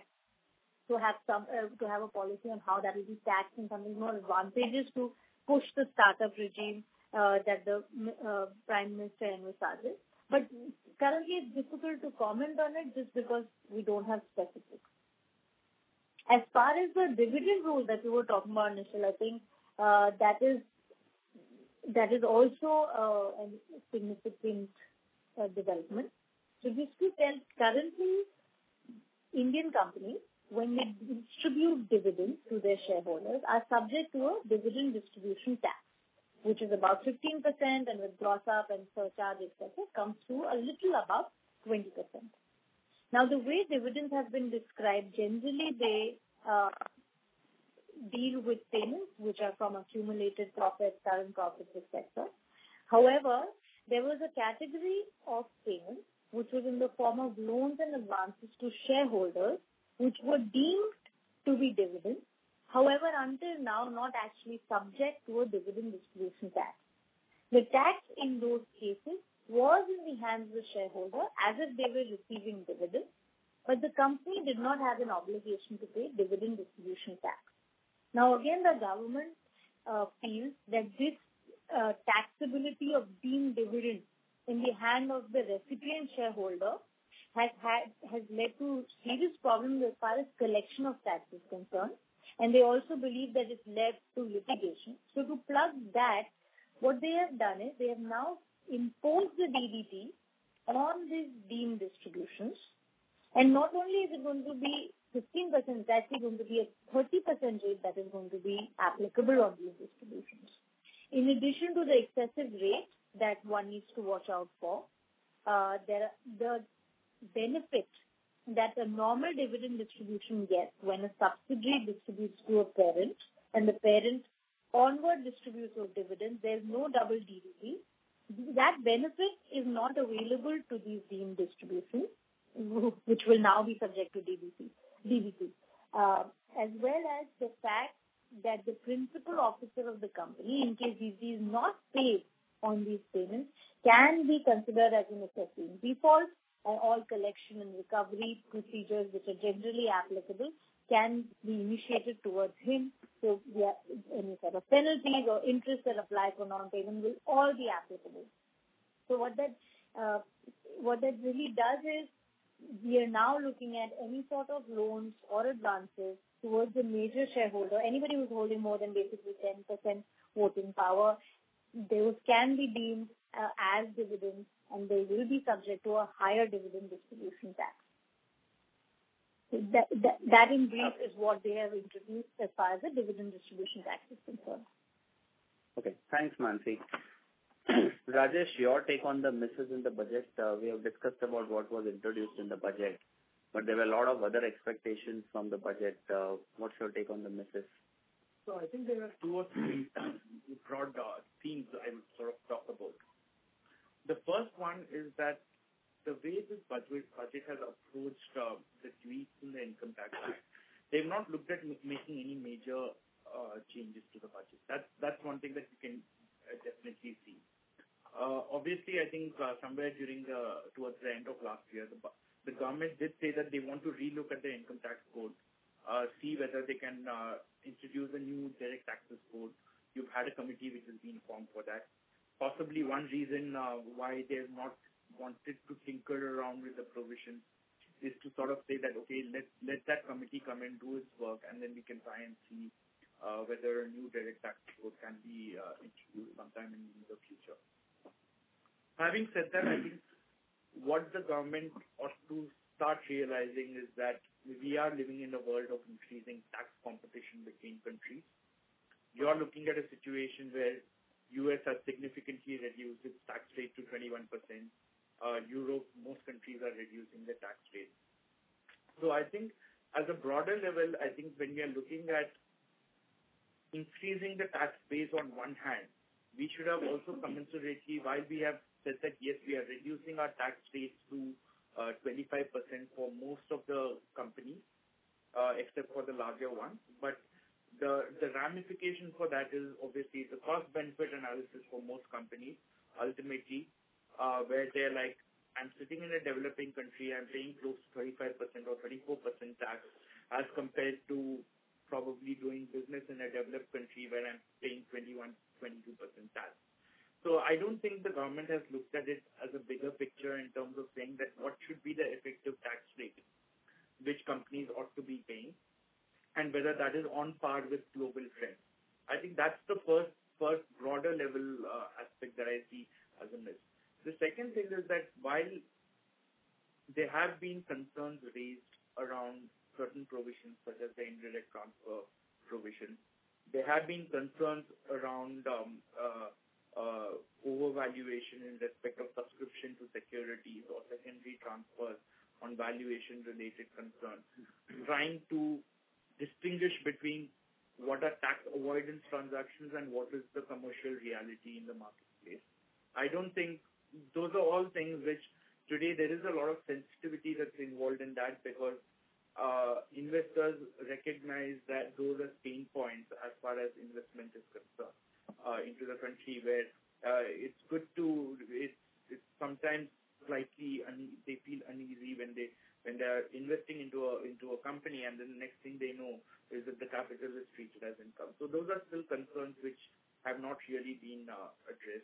to have some, uh, to have a policy on how that will be taxed and something more advantageous to push the startup regime uh, that the uh, Prime Minister envisages. But currently it's difficult to comment on it just because we don't have specifics. As far as the dividend rule that we were talking about, Nishal, I think uh, that is that is also uh, a significant uh, development. So just to tell, currently Indian companies, when they distribute dividends to their shareholders, are subject to a dividend distribution tax, which is about fifteen percent, and with gross up and surcharge, et cetera, comes to a little above twenty percent. Now, the way dividends have been described, generally they uh, deal with payments which are from accumulated profits, current profits, et cetera. However, there was a category of payments which was in the form of loans and advances to shareholders, which were deemed to be dividends, however, until now not actually subject to a dividend distribution tax. The tax in those cases was in the hands of the shareholder as if they were receiving dividends, but the company did not have an obligation to pay dividend distribution tax. Now, again, the government uh, feels that this uh, taxability of deemed dividends in the hand of the recipient shareholder has had has led to serious problems as far as collection of tax is concerned, and they also believe that it's led to litigation. So to plug that, what they have done is they have now imposed the D D T on these deemed distributions, and not only is it going to be fifteen percent, it's actually going to be a thirty percent rate that is going to be applicable on these distributions. In addition to the excessive rate that one needs to watch out for, uh, there the benefit that a normal dividend distribution gets when a subsidiary distributes to a parent and the parent onward distributes those dividends, there's no double D D T. That benefit is not available to these deemed distributions, which will now be subject to D D T, uh, as well as the fact that the principal officer of the company, in case he is not paid on these payments, can be considered as an assessee in default, and all collection and recovery procedures which are generally applicable can be initiated towards him. So yeah, any sort of penalties or interest that apply for non-payment will all be applicable. So what that uh, what that really does is we are now looking at any sort of loans or advances towards the major shareholder, anybody who's holding more than basically ten percent voting power. Those can be deemed uh, as dividends, and they will be subject to a higher dividend distribution tax. So that, that, that in brief is what they have introduced as far as the dividend distribution tax is concerned. Okay. Thanks, Mansi. Rajesh, your take on the misses in the budget. Uh, we have discussed about what was introduced in the budget, but there were a lot of other expectations from the budget. Uh, what's your take on the misses? So I think there are two or three broad uh, themes I would sort of talk about. The first one is that the way this budget budget has approached uh, the tweaks in the income tax act, they've not looked at m- making any major uh, changes to the budget. That's that's one thing that you can uh, definitely see. Uh, obviously, I think uh, somewhere during the towards the end of last year, the the government did say that they want to relook at the income tax code, uh, see whether they can uh, introduce a new direct taxes code. You've had a committee which has been formed for that. Possibly one reason uh, why they have not wanted to tinker around with the provisions is to sort of say that, okay, let let that committee come and do its work, and then we can try and see uh, whether a new direct tax code can be uh, introduced sometime in the future. Having said that, I think what the government ought to start realizing is that we are living in a world of increasing tax competition between countries. You are looking at a situation where U S has significantly reduced its tax rate to twenty-one percent. Uh, Europe, most countries are reducing their tax rate. So I think as a broader level, I think when we are looking at increasing the tax base on one hand, we should have also commensurately, while we have said that, yes, we are reducing our tax rates to uh, twenty-five percent for most of the companies, uh, except for the larger ones. But the, the ramification for that is obviously the cost-benefit analysis for most companies, ultimately, uh, where they're like, I'm sitting in a developing country, I'm paying close to thirty-five percent or thirty-four percent tax as compared to probably doing business in a developed country where I'm paying twenty-one, twenty-two percent tax. So I don't think the government has looked at it as a bigger picture in terms of saying that what should be the effective tax rate which companies ought to be paying and whether that is on par with global trends. I think that's the first first broader level uh, aspect that I see as a miss. The second thing is that while there have been concerns raised around certain provisions such as the indirect transfer provision, there have been concerns around um, uh, uh, overvaluation in respect of subscription to securities or secondary transfers on valuation-related concerns, trying to distinguish between what are tax avoidance transactions and what is the commercial reality in the marketplace. I don't think those are all things which today there is a lot of sensitivity that's involved in that because uh, investors recognize that those are pain points as far as investment is concerned uh, into the country where uh, it's good to, it's, it's sometimes slightly, un- they feel uneasy when they when they are investing into a into a company and then the next thing they know is that the capital is treated as income. So those are still concerns which have not really been uh, addressed.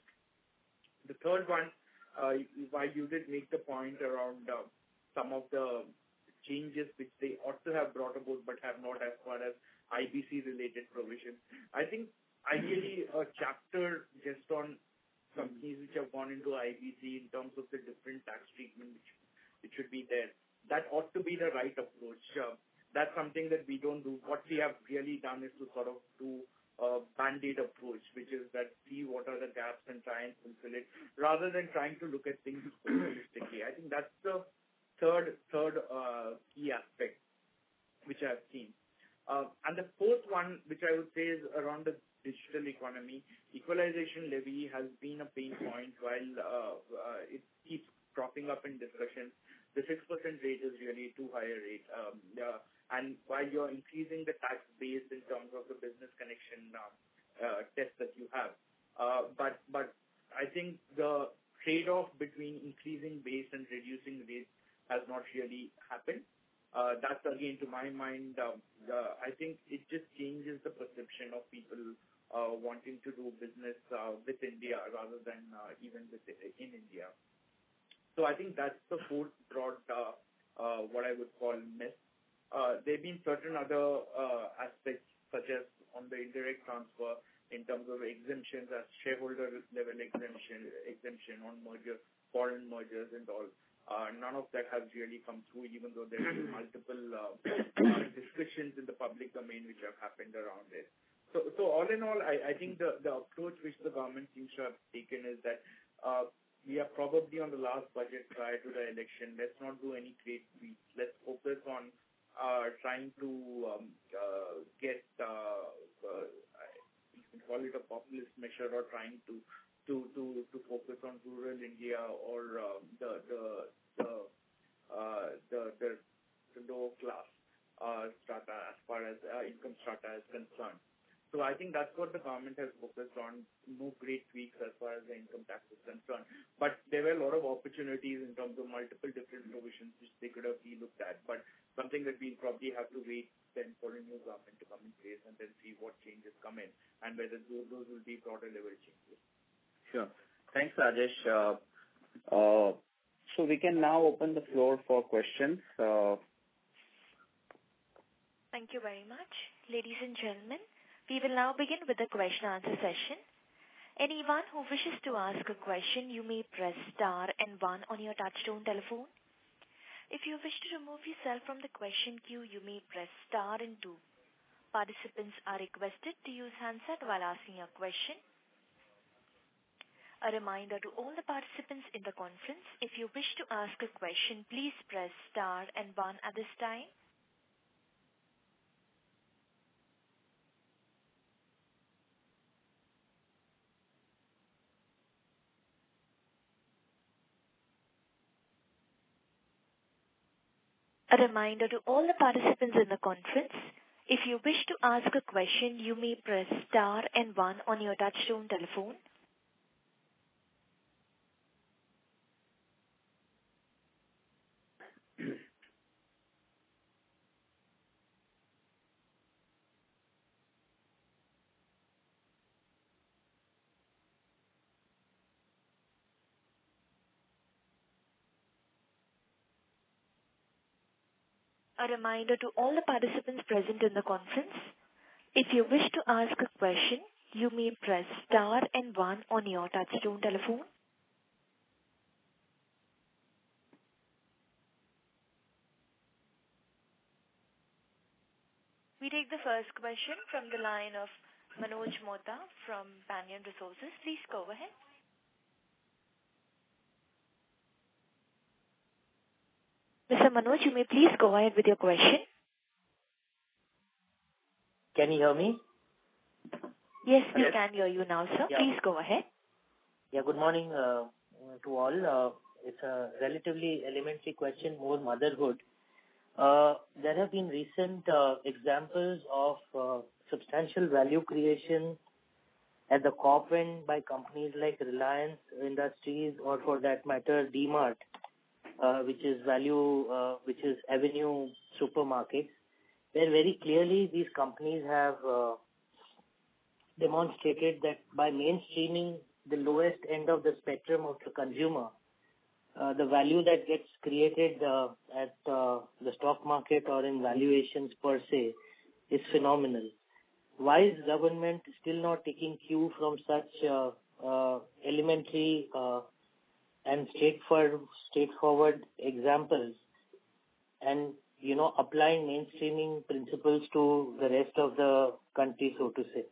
The third one, uh, why you did make the point around uh, some of the changes which they ought to have brought about but have not as far as I B C-related provisions. I think ideally a chapter just on companies which have gone into I B C in terms of the different tax treatment which it should be there. That ought to be the right approach. Uh, that's something that we don't do. What we have really done is to sort of do a Band-Aid approach, which is that see what are the gaps and try and fulfill it, rather than trying to look at things holistically. I think that's the third third uh, key aspect which I've seen. Uh, and the fourth one, which I would say is around the digital economy. Equalization levy has been a pain point while uh, uh, it keeps cropping up in discussions. The six percent rate is really too high a rate. Um, uh, and while you're increasing the tax base in terms of the business connection uh, uh, test that you have, uh, but but I think the trade-off between increasing base and reducing rates has not really happened. Uh, that's again, to my mind, um, uh, I think it just changes the perception of people uh, wanting to do business uh, with India rather than uh, even with in India. So I think that's the fourth broad, uh, uh, what I would call miss. Uh, there have been certain other uh, aspects, such as on the indirect transfer in terms of exemptions, as shareholder level exemption, exemption on merger, foreign mergers and all. Uh, none of that has really come through, even though there are multiple uh, uh, discussions in the public domain which have happened around it. So, so all in all, I, I think the, the approach which the government seems to have taken is that uh, we are probably on the last budget prior to the election. Let's not do any great tweaks. Let's focus on uh, trying to um, uh, get, uh, uh, you can call it a populist measure, or trying to to to, to focus on rural India or uh, the the the, uh, the the the lower class uh, strata as far as uh, income strata is concerned. So I think that's what the government has focused on, no great tweaks as far as the income tax is concerned. But there were a lot of opportunities in terms of multiple different provisions which they could have looked at. But something that we'll probably have to wait then for a new government to come in place and then see what changes come in and whether those, those will be broader level changes. Sure. Thanks, Rajesh. Uh, uh, so we can now open the floor for questions. Uh, Thank you very much. Ladies and gentlemen, we will now begin with the question answer session. Anyone who wishes to ask a question, you may press star and one on your touchtone telephone. If you wish to remove yourself from the question queue, you may press star and two. Participants are requested to use handset while asking a question. A reminder to all the participants in the conference, if you wish to ask a question, please press star and one at this time. A reminder to all the participants in the conference, if you wish to ask a question, you may press star and one on your touchtone telephone. A reminder to all the participants present in the conference, if you wish to ask a question, you may press star and one on your touchtone telephone. We take the first question from the line of Manoj Mota from Banyan Resources. Please go ahead. Mister Manoj, you may please go ahead with your question. Can you hear me? Yes, we yes. can hear you now, sir. Yeah. Please go ahead. Yeah, good morning uh, to all. Uh, it's a relatively elementary question, more motherhood. Uh, there have been recent uh, examples of uh, substantial value creation at the corp end by companies like Reliance Industries, or for that matter, D-Mart, uh, which is value, uh, which is Avenue Supermarkets, where very clearly these companies have uh, demonstrated that by mainstreaming the lowest end of the spectrum of the consumer, uh, the value that gets created uh, at uh, the stock market or in valuations per se is phenomenal. Why is government still not taking cue from such uh, uh, elementary uh, and straightforward, straightforward examples and, you know, applying mainstreaming principles to the rest of the country, so to say?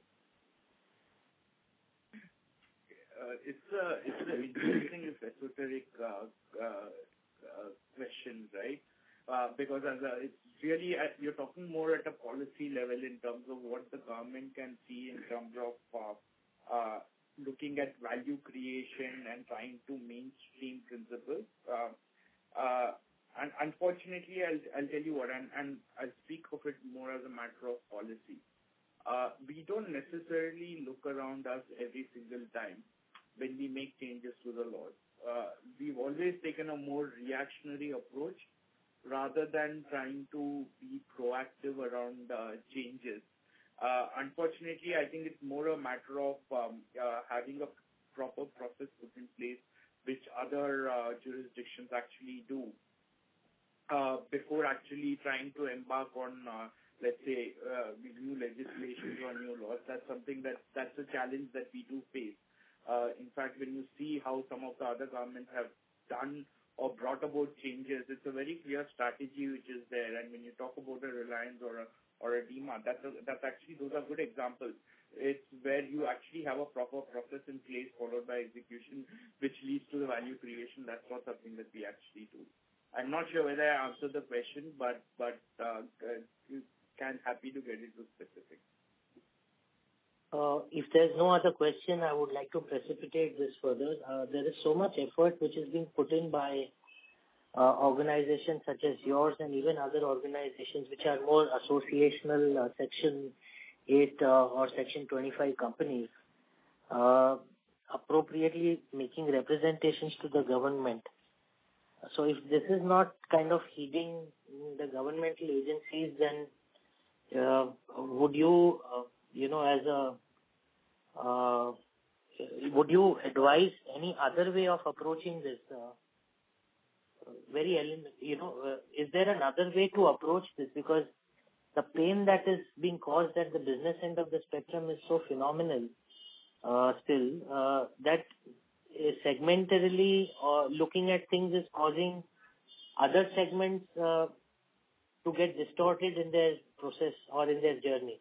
Uh, it's a it's an interesting, esoteric uh, uh, uh, question, right? Uh, because as a, it's really at, you're talking more at a policy level in terms of what the government can see in terms of uh, uh, looking at value creation and trying to mainstream principles. Uh, uh, and unfortunately, I'll, I'll tell you what, and, and I'll speak of it more as a matter of policy. Uh, we don't necessarily look around us every single time when we make changes to the laws. Uh, we've always taken a more reactionary approach rather than trying to be proactive around uh, changes. Uh, unfortunately, I think it's more a matter of um, uh, having a proper process put in place, which other uh, jurisdictions actually do, uh, before actually trying to embark on, uh, let's say, uh, new legislation or new laws. That's something that that's a challenge that we do face. Uh, in fact, when you see how some of the other governments have done or brought about changes. It's a very clear strategy which is there. And when you talk about a Reliance or a or a DMart, that's a, that's actually those are good examples. It's where you actually have a proper process in place followed by execution, which leads to the value creation. That's not something that we actually do. I'm not sure whether I answered the question, but but uh, you can happy to get into specifics. Uh, if there's no other question, I would like to precipitate this further. Uh, there is so much effort which is being put in by uh, organizations such as yours and even other organizations which are more associational, uh, Section eight uh, or Section twenty-five companies, uh, appropriately making representations to the government. So if this is not kind of heeding the governmental agencies, then uh, would you, uh, you know, as a Uh, would you advise any other way of approaching this? Uh, very, you know, uh, is there another way to approach this? Because the pain that is being caused at the business end of the spectrum is so phenomenal uh, still uh, that uh, segmentarily uh, looking at things is causing other segments uh, to get distorted in their process or in their journey.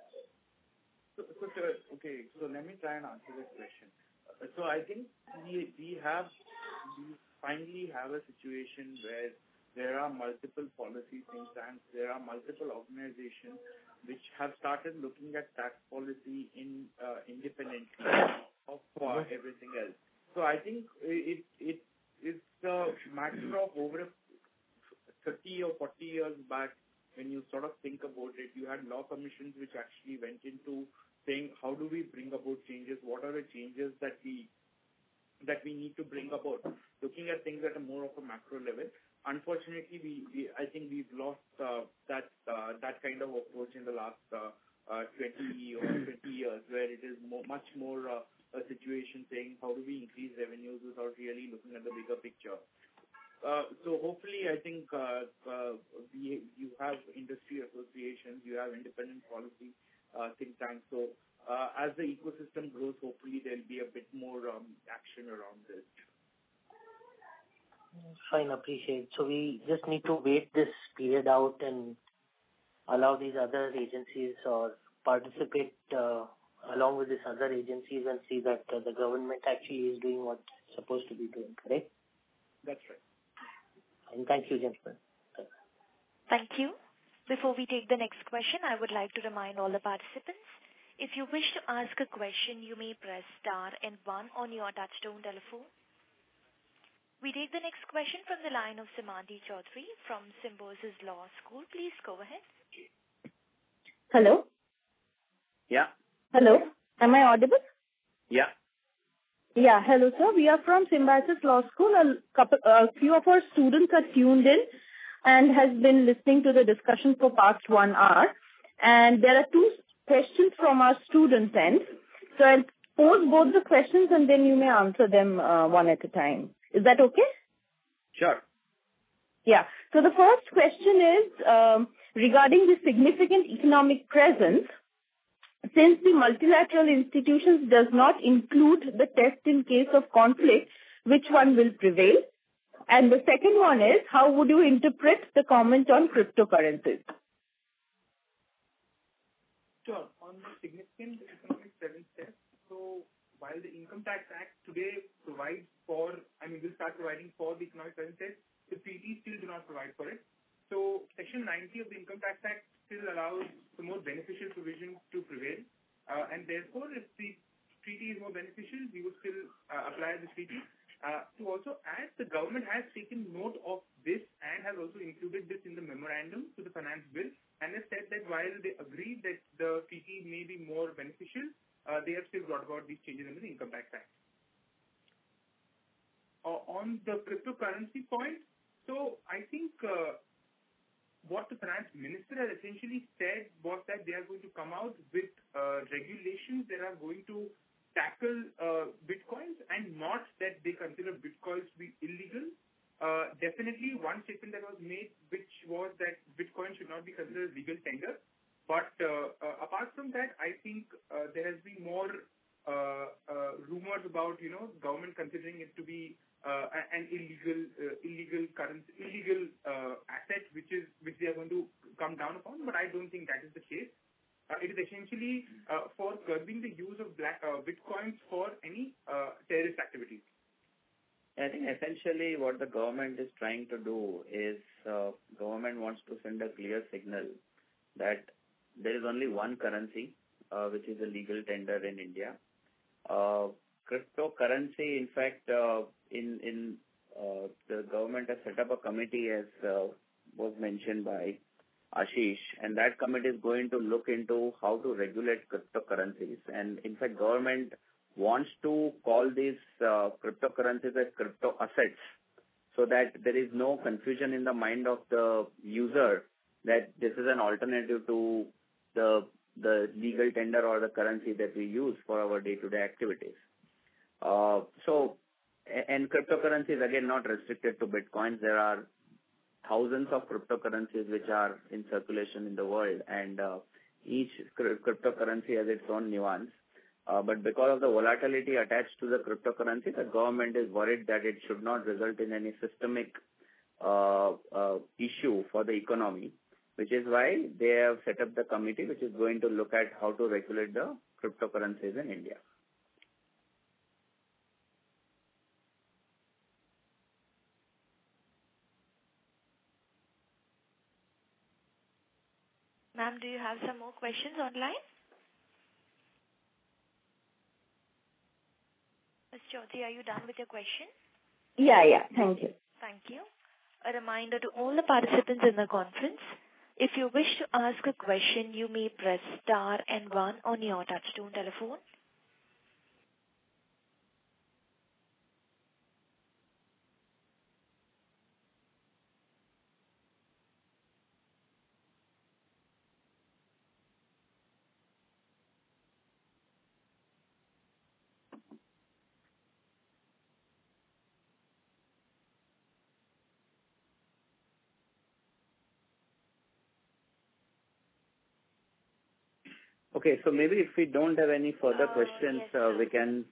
So, so, sir, okay, so let me try and answer this question. Uh, So I think we we have we finally have a situation where there are multiple policy think tanks, there are multiple organizations which have started looking at tax policy in uh, independently of uh, everything else. So I think it it it's a matter of over thirty or forty years back. When you sort of think about it, you had law commissions which actually went into saying, how do we bring about changes? What are the changes that we that we need to bring about? Looking at things at a more of a macro level. Unfortunately, we, we I think we've lost uh, that uh, that kind of approach in the last uh, uh, twenty or twenty years, where it is more, much more uh, a situation saying, how do we increase revenues without really looking at the bigger picture? Uh, so hopefully, I think uh, uh, we, you have industry associations, you have independent policy uh, think tanks. So uh, as the ecosystem grows, hopefully there'll be a bit more um, action around this. Fine, appreciate. So we just need to wait this period out and allow these other agencies or participate uh, along with these other agencies and see that uh, the government actually is doing what it's supposed to be doing, correct? That's right. And thank you, gentlemen. Thank you. Before we take the next question, I would like to remind all the participants, if you wish to ask a question, you may press star and one on your touchtone telephone. We take the next question from the line of Samadhi Chaudhary from Symbiosis Law School. Please go ahead. Hello? Yeah. Hello? Am I audible? Yeah. Yeah, hello sir. We are from Symbiosis Law School. A couple, a few of our students are tuned in and has been listening to the discussion for past one hour. And there are two questions from our students' end. So I'll pose both the questions and then you may answer them uh, one at a time. Is that okay? Sure. Yeah. So the first question is um, regarding the significant economic presence. Since the multilateral institutions does not include the test in case of conflict, which one will prevail? And the second one is, how would you interpret the comment on cryptocurrencies? Sure. On the significant economic presence test, so while the Income Tax Act today provides for, I mean, will start providing for the economic presence test, the treaties still do not provide for it. So Section ninety of the Income Tax Act still allows the more beneficial provision to prevail. Uh, and therefore, if the treaty is more beneficial, we would still uh, apply the treaty. Uh, to also add, the government has taken note of this and has also included this in the memorandum to the finance bill and has said that while they agree that the treaty may be more beneficial, uh, they have still brought about these changes in the Income Tax Act. Uh, on the cryptocurrency point, so I think uh, what the finance minister has essentially said was that they are going to come out with uh, regulations that are going to tackle uh, bitcoins and not that they consider bitcoins to be illegal. Uh, definitely one statement that was made which was that bitcoin should not be considered legal tender. But uh, uh, apart from that, I think uh, there has been more uh, uh, rumors about, you know, government considering it to be uh, an illegal, uh, illegal currency, illegal uh, asset, which is which they are going to come down upon. But I don't think that is the case. Uh, it is essentially uh, for curbing the use of black uh, bitcoins for any uh, terrorist activities. I think essentially what the government is trying to do is uh, government wants to send a clear signal that there is only one currency, uh, which is a legal tender in India. Uh, cryptocurrency, in fact, uh, in in uh, the government has set up a committee, as uh, was mentioned by Ashish, and that committee is going to look into how to regulate cryptocurrencies. And in fact, government wants to call these uh, cryptocurrencies as crypto assets, so that there is no confusion in the mind of the user that this is an alternative to the the legal tender or the currency that we use for our day-to-day activities. Uh, so, and cryptocurrency is again not restricted to Bitcoins. There are thousands of cryptocurrencies which are in circulation in the world, and uh, each cryptocurrency has its own nuance. Uh, but because of the volatility attached to the cryptocurrency, the government is worried that it should not result in any systemic uh, uh, issue for the economy, which is why they have set up the committee which is going to look at how to regulate the cryptocurrencies in India. Ma'am, do you have some more questions online? Miz Chaudhary, are you done with your question? Yeah, yeah. Thank you. Thank you. A reminder to all the participants in the conference, if you wish to ask a question, you may press star and one on your touchtone telephone. Okay, so maybe if we don't have any further Uh, questions, yes, uh, sir. we can...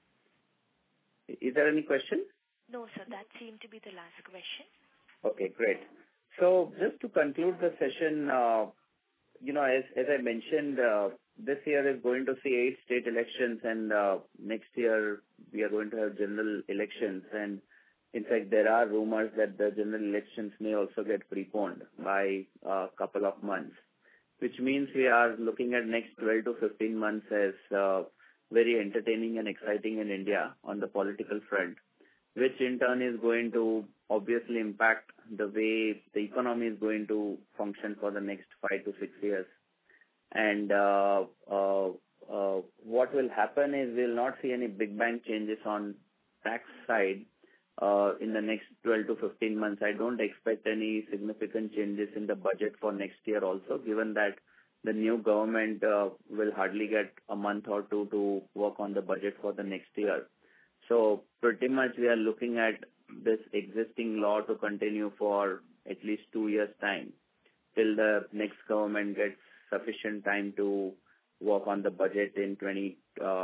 Is there any question? No, sir, that seemed to be the last question. Okay, great. So just to conclude the session, uh, you know, as, as I mentioned, uh, this year is going to see eight state elections, and uh, next year we are going to have general elections. And in fact, there are rumors that the general elections may also get preponed by a couple of months, which means we are looking at next twelve to fifteen months as uh, very entertaining and exciting in India on the political front, which in turn is going to obviously impact the way the economy is going to function for the next five to six years. And uh, uh, uh, what will happen is we'll not see any big bang changes on tax side uh, in the next twelve to fifteen months. I don't expect any significant changes in the budget for next year also, given that the new government uh, will hardly get a month or two to work on the budget for the next year. So pretty much we are looking at this existing law to continue for at least two years' time till the next government gets sufficient time to work on the budget in twenty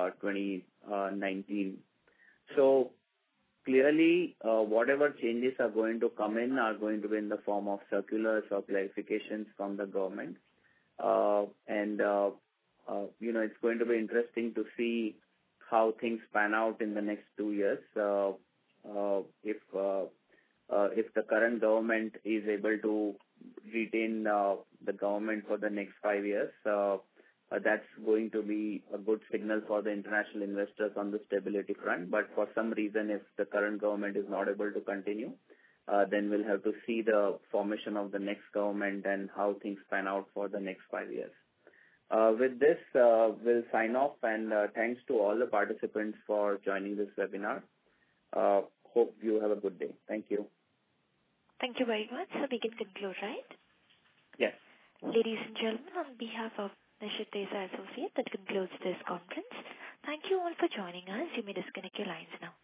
nineteen. So clearly, uh, whatever changes are going to come in are going to be in the form of circulars or clarifications from the government. Uh, and, uh, uh, you know, it's going to be interesting to see how things pan out in the next two years. Uh, uh, if uh, uh, if the current government is able to retain uh, the government for the next five years, uh, uh, that's going to be a good signal for the international investors on the stability front. But for some reason, if the current government is not able to continue, uh, then we'll have to see the formation of the next government and how things pan out for the next five years. Uh, with this, uh, we'll sign off, and uh, thanks to all the participants for joining this webinar. Uh, hope you have a good day. Thank you. Thank you very much. So we can conclude, right? Yes. Ladies and gentlemen, on behalf of Nishit Desai Associates, that concludes this conference. Thank you all for joining us. You may disconnect your lines now.